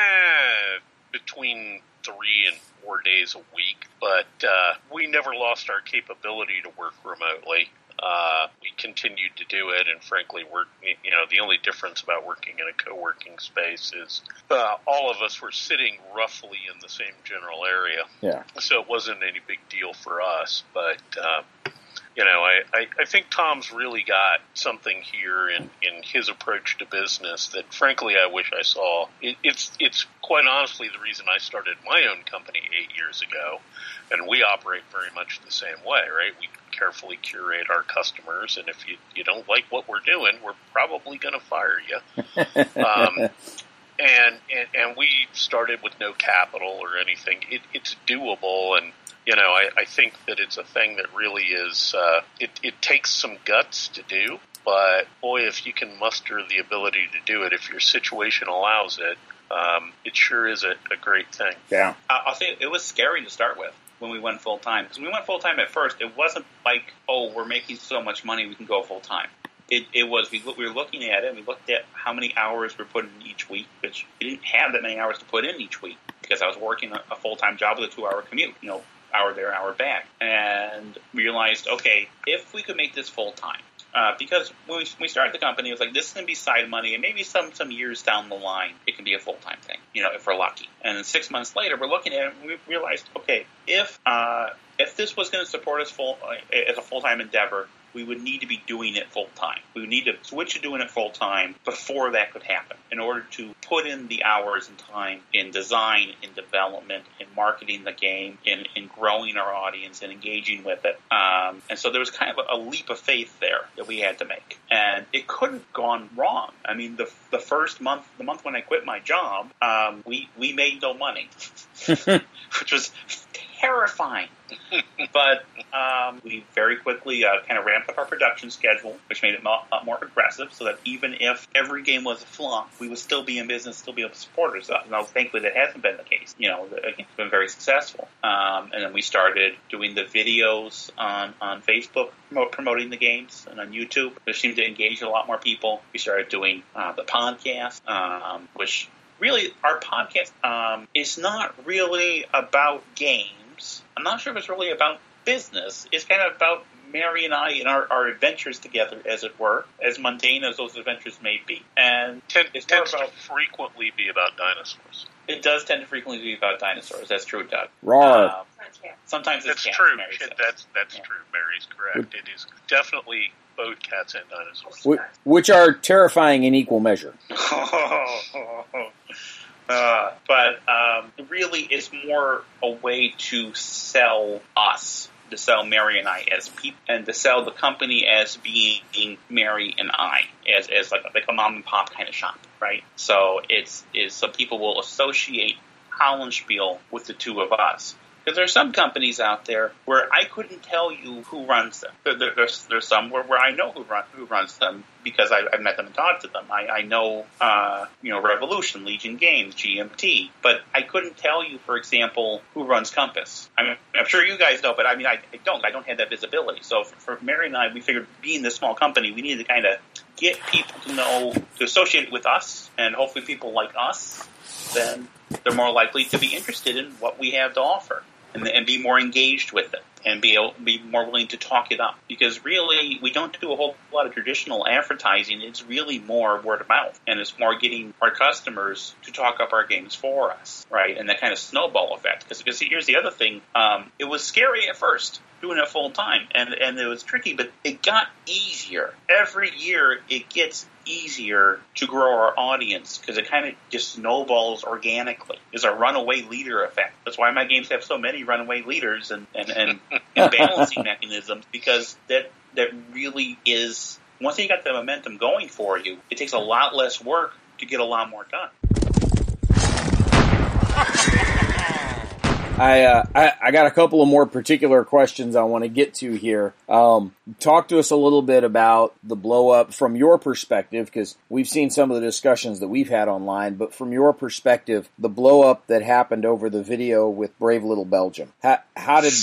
eh, between three and four days a week, but uh, we never lost our capability to work remotely. Uh, we continued to do it, and frankly, we're, you know, the only difference about working in a co-working space is uh, all of us were sitting roughly in the same general area. Yeah. So it wasn't any big deal for us, but, uh, you know, I, I, I think Tom's really got something here in, in his approach to business that, frankly, I wish I saw. It, it's it's quite honestly the reason I started my own company eight years ago, and we operate very much the same way, right? We carefully curate our customers, and if you, you don't like what we're doing, we're probably going to fire you. um, and, and and we started with no capital or anything. It, it's doable, and you know, I, I think that it's a thing that really is, uh, it, it takes some guts to do, but boy, if you can muster the ability to do it, if your situation allows it, um, it sure is a, a great thing. Yeah. I'll say it was scary to start with when we went full time. Because when we went full time at first, it wasn't like, oh, we're making so much money we can go full time. It, it was, we, we were looking at it, and we looked at how many hours we're putting in each week, which we didn't have that many hours to put in each week because I was working a, a full-time job with a two-hour commute, you know, hour there, hour back, and realized, okay, if we could make this full-time, uh, because when we, when we started the company, it was like, this is going to be side money, and maybe some, some years down the line, it can be a full-time thing, you know, if we're lucky. And then six months later, we're looking at it, and we realized, okay, if uh, if this was going to support us full uh, as a full-time endeavor, we would need to be doing it full-time. We would need to switch to doing it full-time before that could happen in order to put in the hours and time in design, in development, in marketing the game, in, in growing our audience and engaging with it. Um, and so there was kind of a, a leap of faith there that we had to make. And it couldn't have gone wrong. I mean, the the first month, the month when I quit my job, um, we, we made no money, which was terrifying. But um, we very quickly uh, kind of ramped up our production schedule, which made it a lot more aggressive, so that even if every game was a flop, we would still be in business, still be able to support ourselves. Now, thankfully, that hasn't been the case. You know, the, it's been very successful. Um, and then we started doing the videos on, on Facebook, promote, promoting the games, and on YouTube, which seemed to engage a lot more people. We started doing uh, the podcast, um, which really, our podcast um, is not really about games. I'm not sure if it's really about business. It's kind of about Mary and I and our, our adventures together, as it were, as mundane as those adventures may be. And Tend, it's tends more about, to frequently be about dinosaurs. It does tend to frequently be about dinosaurs. That's true, Doug. Roar. Um, sometimes it's That's cats, true. Mary says. That's that's Yeah. true. Mary's correct. It is definitely both cats and dinosaurs. Wh- Which are terrifying in equal measure. Uh, but um, really, it's more a way to sell us, to sell Mary and I as people, and to sell the company as being Mary and I, as as like like a mom and pop kind of shop, right? So it's is so people will associate Hollandspiele with the two of us. Because there are some companies out there where I couldn't tell you who runs them. There, there, there's, there's some where, where I know who, run, who runs them because I, I've met them and talked to them. I, I know, uh, you know, Revolution, Legion Games, G M T, but I couldn't tell you, for example, who runs Compass. I mean, I'm sure you guys know, but I mean, I, I don't. I don't have that visibility. So for, for Mary and I, we figured being this small company, we needed to kind of get people to know, to associate it with us, and hopefully people like us, then they're more likely to be interested in what we have to offer and, and be more engaged with it and be able, be more willing to talk it up. Because really, we don't do a whole lot of traditional advertising. It's really more word of mouth, and it's more getting our customers to talk up our games for us, right? And that kind of snowball effect. Because, because here's the other thing. Um, it was scary at first, doing it full time, and, and it was tricky, but it got easier. Every year, it gets easier to grow our audience because it kind of just snowballs organically. There's a runaway leader effect. That's why my games have so many runaway leaders and, and, and, and balancing mechanisms, because that that really is, once you got the momentum going for you, it takes a lot less work to get a lot more done. I, uh, I I got a couple of more particular questions I want to get to here. Um, talk to us a little bit about the blow up from your perspective, because we've seen some of the discussions that we've had online, but from your perspective, the blow up that happened over the video with Brave Little Belgium. How, how did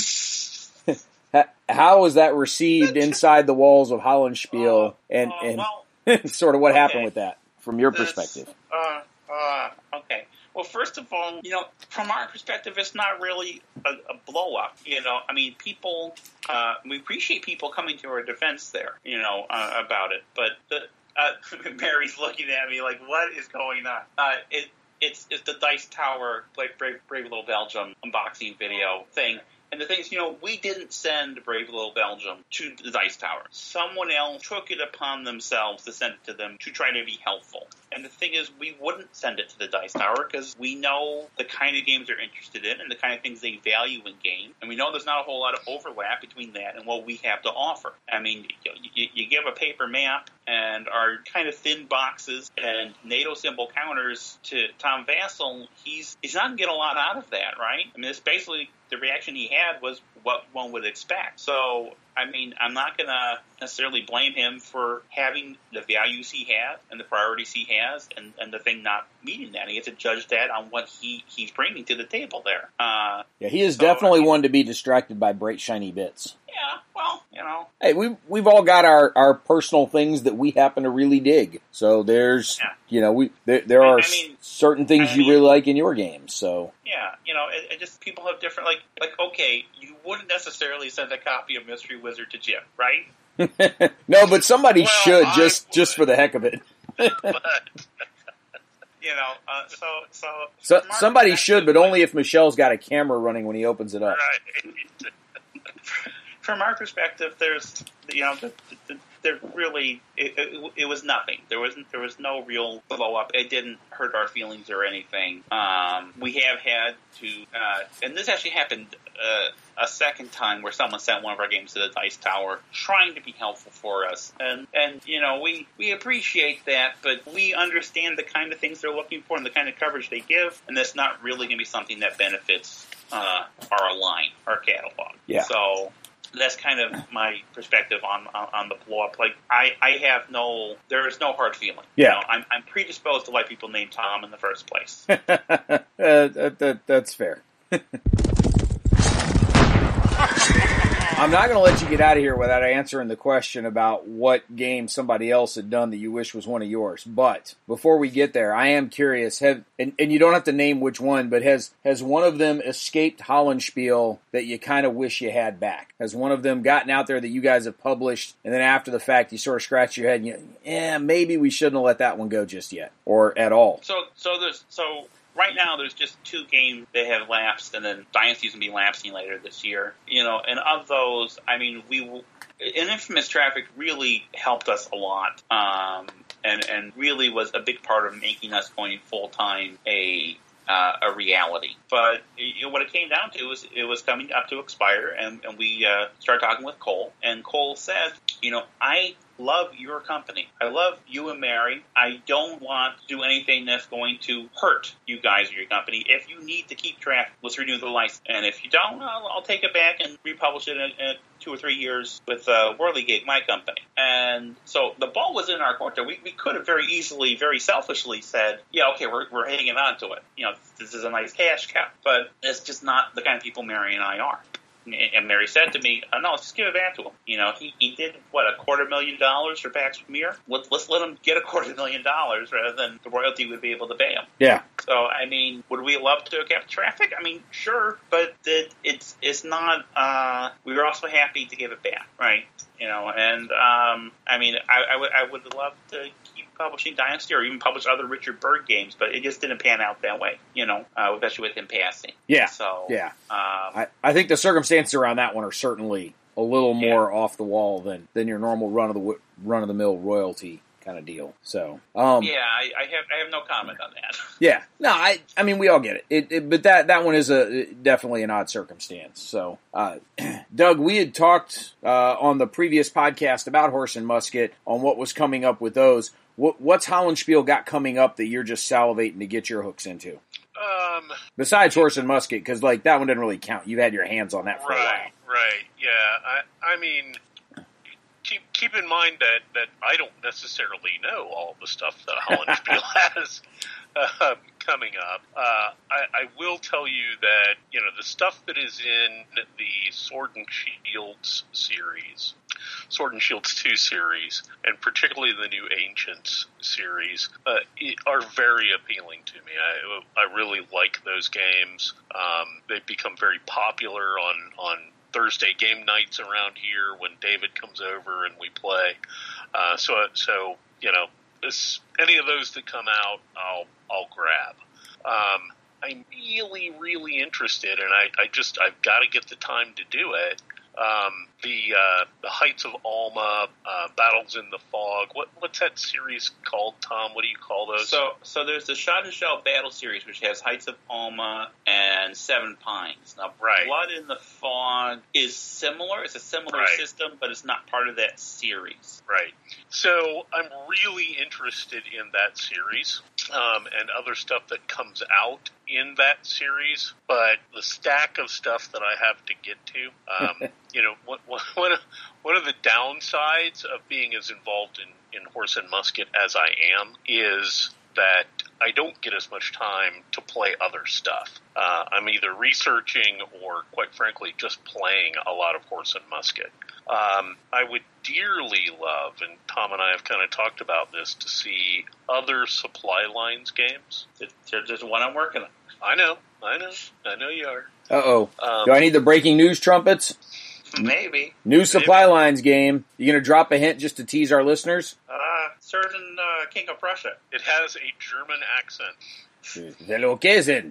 how was that received inside the walls of Hollandspiel, and, uh, and well, sort of what okay. happened with that from your This, perspective? Uh, uh, okay. Well, first of all, you know, from our perspective, it's not really a, a blow-up. You know, I mean, people, uh, we appreciate people coming to our defense there, you know, uh, about it. But the, uh, Mary's looking at me like, what is going on? Uh, it, it's, it's the Dice Tower, like Brave, Brave Little Belgium unboxing video thing. And the thing is, you know, we didn't send Brave Little Belgium to the Dice Tower. Someone else took it upon themselves to send it to them to try to be helpful. And the thing is, we wouldn't send it to the Dice Tower because we know the kind of games they're interested in and the kind of things they value in games. And we know there's not a whole lot of overlap between that and what we have to offer. I mean, you, you, you give a paper map and our kind of thin boxes and NATO symbol counters to Tom Vassell, he's, he's not going to get a lot out of that, right? I mean, it's basically the reaction he had was what one would expect. So, I mean, I'm not going to necessarily blame him for having the values he has and the priorities he has and, and the thing not meeting that. He has to judge that on what he, he's bringing to the table there. Uh, yeah, he is so, definitely I mean, one to be distracted by bright, shiny bits. Yeah, well, you know. Hey, we've, we've all got our, our personal things that we happen to really dig. So there's, yeah. you know, we there, there I, are I mean, certain things I you mean, really like in your games. So yeah, you know, it, it just, people have different, like, like, okay, you wouldn't necessarily send a copy of Mystery Wizard to Jim, right? No, but somebody Well, should, I just would. just for the heck of it. But You know, uh, so, so. So, from our somebody perspective, should, but only if Michelle's got a camera running when he opens it up. right. From our perspective, there's, you know, the, the, there really, it, it, it was nothing. There wasn't, there was no real blow up. It didn't hurt our feelings or anything. Um, we have had to, uh, and this actually happened uh, a second time where someone sent one of our games to the Dice Tower, trying to be helpful for us, and and you know, we we appreciate that, but we understand the kind of things they're looking for and the kind of coverage they give, and that's not really going to be something that benefits uh, our line, our catalog. Yeah. So. That's kind of my perspective on, on, on the blow up. Like, I, I have no, there is no hard feeling. Yeah. You know, I'm, I'm predisposed to like people named Tom in the first place. uh, that, that, that's fair. I'm not going to let you get out of here without answering the question about what game somebody else had done that you wish was one of yours. But before we get there, I am curious, have, and, and you don't have to name which one, but has, has one of them escaped Hollandspiel that you kind of wish you had back? Has one of them gotten out there that you guys have published, and then after the fact you sort of scratch your head and you, yeah, maybe we shouldn't have let that one go just yet, or at all? So, so there's, so right now there's just two games that have lapsed, and then Dynasty's going to be lapsing later this year. You know, and of those, I mean, we will, and Infamous Traffic really helped us a lot, um, and and really was a big part of making us going full time a uh, a reality. But you know, what it came down to was it was coming up to expire, and, and we uh, started talking with Cole, and Cole said, you know, I love your company. I love you and Mary. I don't want to do anything that's going to hurt you guys or your company. If you need to keep track, let's renew the license. And if you don't, I'll, I'll take it back and republish it in, in two or three years with uh, Whirligig, my company. And so the ball was in our court there. We, we could have very easily, very selfishly said, yeah, okay, we're, we're hanging on to it. You know, this is a nice cash cow. But it's just not the kind of people Mary and I are. And Mary said to me, oh, no, let's just give it back to him. You know, he, he did, what, a quarter million dollars for Pax Premier? Let's, let's let him get a quarter million dollars rather than the royalty would be able to pay him. Yeah. So, I mean, would we love to have kept traffic? I mean, sure, but it, it's it's not, uh, we were also happy to give it back, right? You know, and, um, I mean, I, I, w- I would love to keep publishing Dynasty or even publish other Richard Berg games, but it just didn't pan out that way, you know, uh, especially with him passing. Yeah. So, yeah. Um, I, I think the circumstances around that one are certainly a little more yeah. off the wall than, than your normal run of the run of the mill royalty kind of deal. So, um, yeah, I, I have I have no comment on that. Yeah, no, I I mean we all get it. It, it but that that one is a definitely an odd circumstance. So, uh, Doug, we had talked uh, on the previous podcast about Horse and Musket on what was coming up with those. What, what's Hollandspiel got coming up that you're just salivating to get your hooks into? Um, Besides Horse and Musket, because like that one didn't really count. You've had your hands on that for right, a while. Right, yeah. I I mean. Keep, keep in mind that, that I don't necessarily know all the stuff that Hollandspiel has uh, coming up. Uh, I, I will tell you that, you know, the stuff that is in the Sword and Shields series, Sword and Shields two series, and particularly the new Ancients series, uh, are very appealing to me. I, I really like those games. Um, they've become very popular on, on Thursday game nights around here when David comes over and we play. Uh, so, so you know, this, any of those that come out, I'll I'll grab. Um, I'm really, really interested, and I, I just I've got to get the time to do it. Um, the uh, the Heights of Alma, uh, Battles in the Fog. What what's that series called, Tom? What do you call those? So so there's the Shot and Shell Battle series, which has Heights of Alma and Seven Pines. Now, right. Blood in the Fog is similar. It's a similar right. system, but it's not part of that series. Right. So I'm really interested in that series um, and other stuff that comes out in that series, but the stack of stuff that I have to get to, um, you know, one, one, of, one of the downsides of being as involved in, in Horse and Musket as I am is that I don't get as much time to play other stuff. Uh, I'm either researching or, quite frankly, just playing a lot of Horse and Musket. Um, I would dearly love, and Tom and I have kind of talked about this, to see other Supply Lines games. There's just one I'm working on. I know, I know, I know you are. Uh-oh. Um, Do I need the breaking news trumpets? Maybe. New Supply Maybe. Lines game. You going to drop a hint just to tease our listeners? Uh, certain uh, King of Prussia. It has a German accent. Velokesen.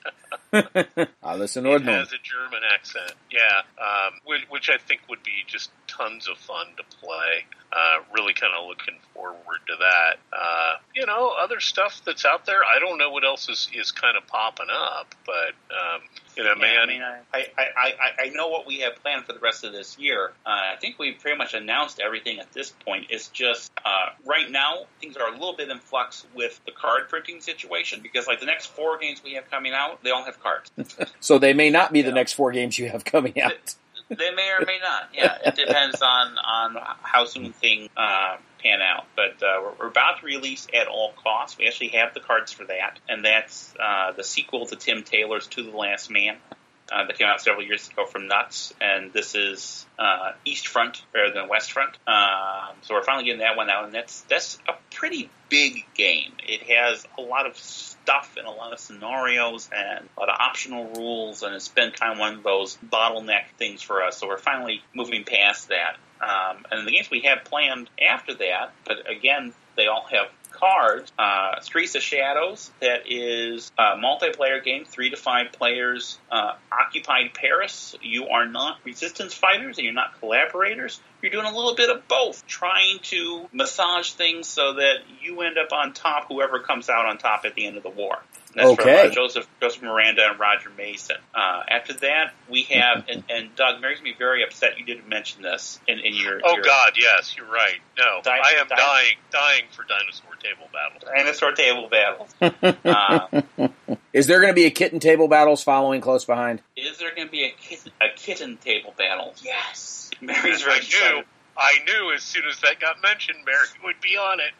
Alles in It Ordnung. has a German accent, yeah, um, which, which I think would be just tons of fun to play. Uh, really kind of looking forward to that. Uh, you know, other stuff that's out there, I don't know what else is, is kind of popping up, but, um, you know, yeah, man. I mean, I, I, I, I know what we have planned for the rest of this year. Uh, I think we've pretty much announced everything at this point. It's just, uh, right now, things are a little bit in flux with the card printing situation, because, like, the next four games we have coming out, they all have cards. So they may not be the yeah. next four games you have coming out. They may or may not. Yeah, it depends on, on how soon things uh, pan out. But uh, we're, we're about to release At All Costs. We actually have the cards for that, and that's uh, the sequel to Tim Taylor's To the Last Man uh, that came out several years ago from Nuts. And this is uh, East Front rather than West Front. Um, so we're finally getting that one out, and that's that's a pretty big game. It has a lot of stuff and a lot of scenarios and a lot of optional rules, and it's been kind of one of those bottleneck things for us. So we're finally moving past that. Um, and the games we have planned after that, but again, they all have cards. Uh, Streets of Shadows, that is a multiplayer game, three to five players. Uh, Occupied Paris, you are not resistance fighters and you're not collaborators. You're doing a little bit of both, trying to massage things so that you end up on top, whoever comes out on top at the end of the war. That's okay. from uh, Joseph Joseph Miranda and Roger Mason. Uh, after that, we have, and, and Doug, makes me very upset you didn't mention this in, in your. Oh your God, yes, you're right. No, Di- I am di- dying, dying for dinosaur table battles. Dinosaur table battles. uh, Is there going to be a kitten table battles following close behind? is there going to be a kitten, a kitten table battle? Yes. Mary's I very knew, excited. I knew as soon as that got mentioned, Mary would be on it.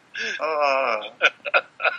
Uh,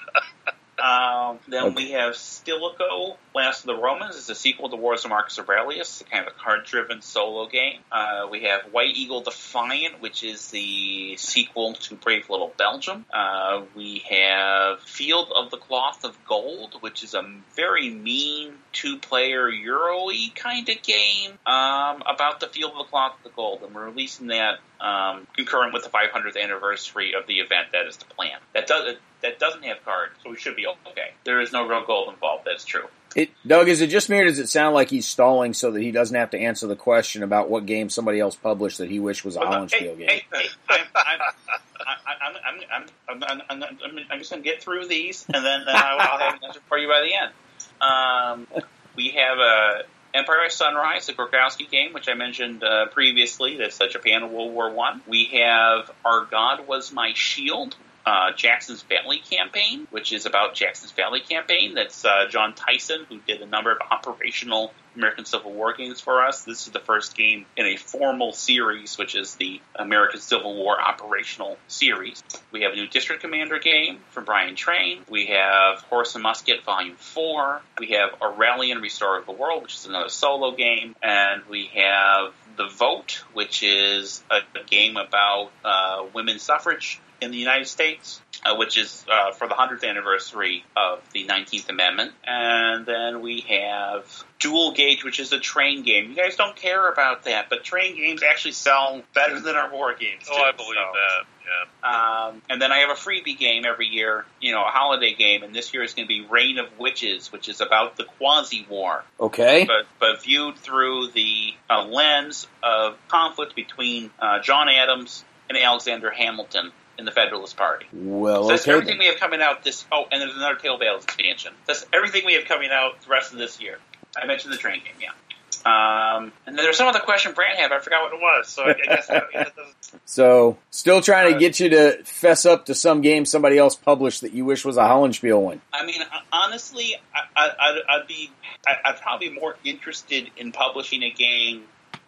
um, then Okay. we have Stilicho, Last of the Romans. It's a sequel to Wars of Marcus Aurelius, kind of a card-driven solo game. Uh, we have White Eagle Defiant, which is the sequel to Brave Little Belgium. Uh, we have Field of the Cloth of Gold, which is a very mean two-player Euro-y kind of game um, about the Field of the Cloth of Gold. And we're releasing that um, concurrent with the five hundredth anniversary of the event. That is the plan. That does that doesn't have cards, so we should be okay. There is no real gold involved. That's true. It, Doug, is it just me or does it sound like he's stalling so that he doesn't have to answer the question about what game somebody else published that he wished was a Well, Hollandspiel hey, game? Hey, hey, I'm, I'm, I'm, I'm, I'm, I'm, I'm, I'm, I'm, I'm just going to get through these, and then, then I'll, I'll have an answer for you by the end. Um, we have uh, Empire Sunrise, the Gorkowski game, which I mentioned uh, previously. That's uh, Japan in World War One. We have Our God Was My Shield, Uh, Jackson's Valley Campaign, which is about Jackson's Valley Campaign. That's uh, John Tyson, who did a number of operational American Civil War games for us. This is the first game in a formal series, which is the American Civil War operational series. We have a new District Commander game from Brian Train. We have Horse and Musket Volume four. We have Aurelian Restorer of the World, which is another solo game. And we have The Vote, which is a, a game about uh, women's suffrage in the United States, uh, which is uh, for the hundredth anniversary of the nineteenth Amendment. And then we have Dual Gauge, which is a train game. You guys don't care about that, but train games actually sell better than our war games. Oh, too, I believe so. that. Yeah. Um, and then I have a freebie game every year, you know, a holiday game, and this year is going to be Reign of Witches, which is about the Quasi-War, Okay. but but viewed through the uh, lens of conflict between uh, John Adams and Alexander Hamilton in the Federalist Party. Well, So that's okay. everything then. we have coming out this... Oh, and there's another Tale Battles expansion. That's everything we have coming out the rest of this year. I mentioned the train game, yeah. Um, and then there's some other question Brant had, but I forgot what it was, so I guess that, that doesn't... So, still trying to Uh, get you to fess up to some game somebody else published that you wish was a Hollandspiel one. I mean, honestly, I, I, I'd, I'd be... I, I'd probably be more interested in publishing a game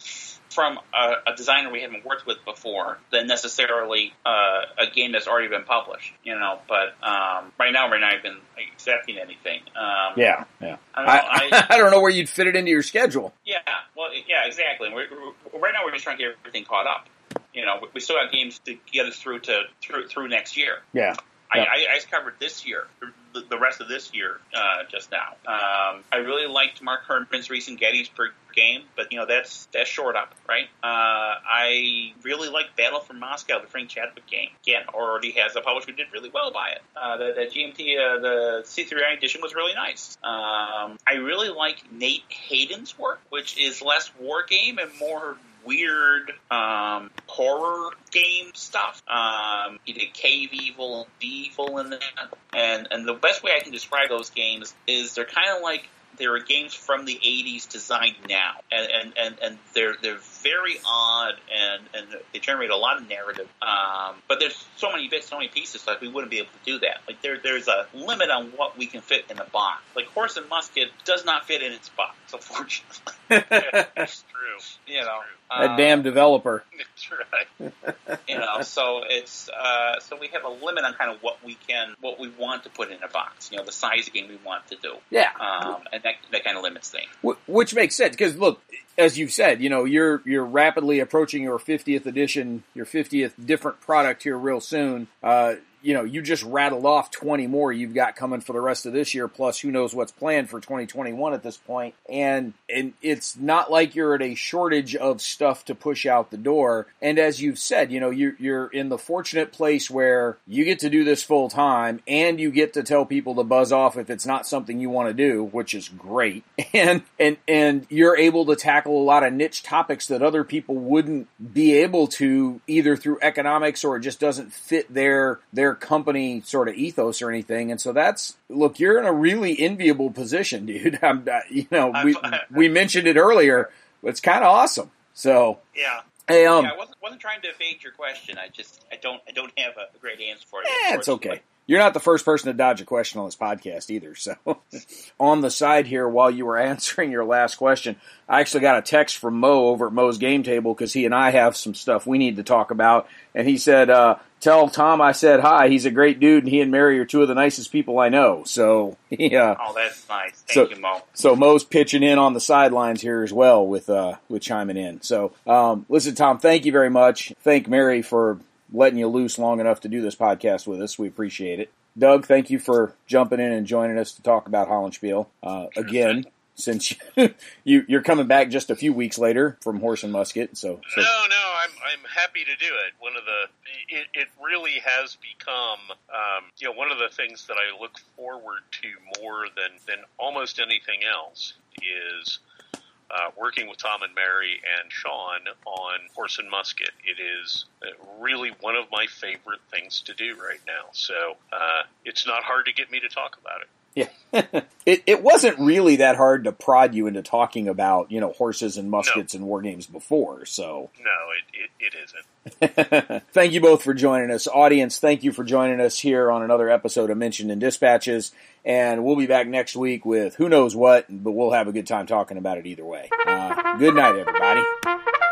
from a, a designer we haven't worked with before than necessarily uh, a game that's already been published, you know. But um, right now we're not even accepting anything. Um, Yeah, yeah. I don't know. I, I, I don't know where you'd fit it into your schedule. yeah, well, yeah, exactly. We're, we're, right now we're just trying to get everything caught up. You know, we still got games to get us through to through through next year. Yeah. I, Yeah. I, I just covered this year, the, the rest of this year, uh, just now. Um, I really liked Mark Herman's recent Gettysburg game, but, you know, that's that's short up, right? Uh, I really like Battle for Moscow, the Frank Chadwick game. Again, already has a publisher who did really well by it. Uh, the, the G M T, uh, the C three I edition was really nice. Um, I really like Nate Hayden's work, which is less war game and more weird um, horror game stuff. Um, he did Cave Evil and Evil in that. And, and the best way I can describe those games is they're kind of like there are games from the eighties designed now, and and, and, and they're they're very odd, and, and they generate a lot of narrative. Um, but there's so many bits, so many pieces, like we wouldn't be able to do that. Like there there's a limit on what we can fit in a box. Like Horse and Musket does not fit in its box, unfortunately. Yeah, that's true. You know, That um, damn developer. That's right. you know, so it's uh, so we have a limit on kind of what we can, what we want to put in a box. You know, the size of game we want to do. Yeah. Um, and that that kind of limits things. Wh- Which makes sense because look, as you've said, you know, you're you're rapidly approaching your fiftieth edition, your fiftieth different product here real soon. Uh, you know, you just rattled off twenty more you've got coming for the rest of this year, plus who knows what's planned for twenty twenty-one at this point. And and it's not like you're at a shortage of stuff to push out the door. And as you've said, you know, you're, you're in the fortunate place where you get to do this full time and you get to tell people to buzz off if it's not something you want to do, which is great. And, and, and you're able to tackle a lot of niche topics that other people wouldn't be able to either through economics or it just doesn't fit their, their their company sort of ethos or anything. And so that's, look, you're in a really enviable position, dude. I'm, you know, we, we mentioned it earlier. It's kind of awesome. So, yeah. Hey, um, yeah, I wasn't, wasn't trying to evade your question. I just, I don't, I don't have a great answer for it. Yeah, it's okay. You're not the first person to dodge a question on this podcast either. So, on the side here, while you were answering your last question, I actually got a text from Mo over at Mo's Game Table because he and I have some stuff we need to talk about. And he said, uh, tell Tom I said hi. He's a great dude, and he and Mary are two of the nicest people I know. So, yeah. Oh, that's nice. Thank so, you, Mo. So Mo's pitching in on the sidelines here as well with uh, with chiming in. So, um, listen, Tom, thank you very much. Thank Mary for letting you loose long enough to do this podcast with us. We appreciate it. Doug, thank you for jumping in and joining us to talk about Hollandspiel. Uh, again, since you, you, you're coming back just a few weeks later from Horse and Musket. So, so. No, no, I'm I'm happy to do it. One of the, it, it really has become, um, you know, one of the things that I look forward to more than, than almost anything else is Uh, working with Tom and Mary and Sean on Horse and Musket. It is really one of my favorite things to do right now. So uh, it's not hard to get me to talk about it. Yeah. it it wasn't really that hard to prod you into talking about, you know, horses and muskets no. and war games before, so. No, it, it, it isn't. Thank you both for joining us. Audience, thank you for joining us here on another episode of Mentioned in Dispatches, and we'll be back next week with who knows what, but we'll have a good time talking about it either way. Uh, good night, everybody.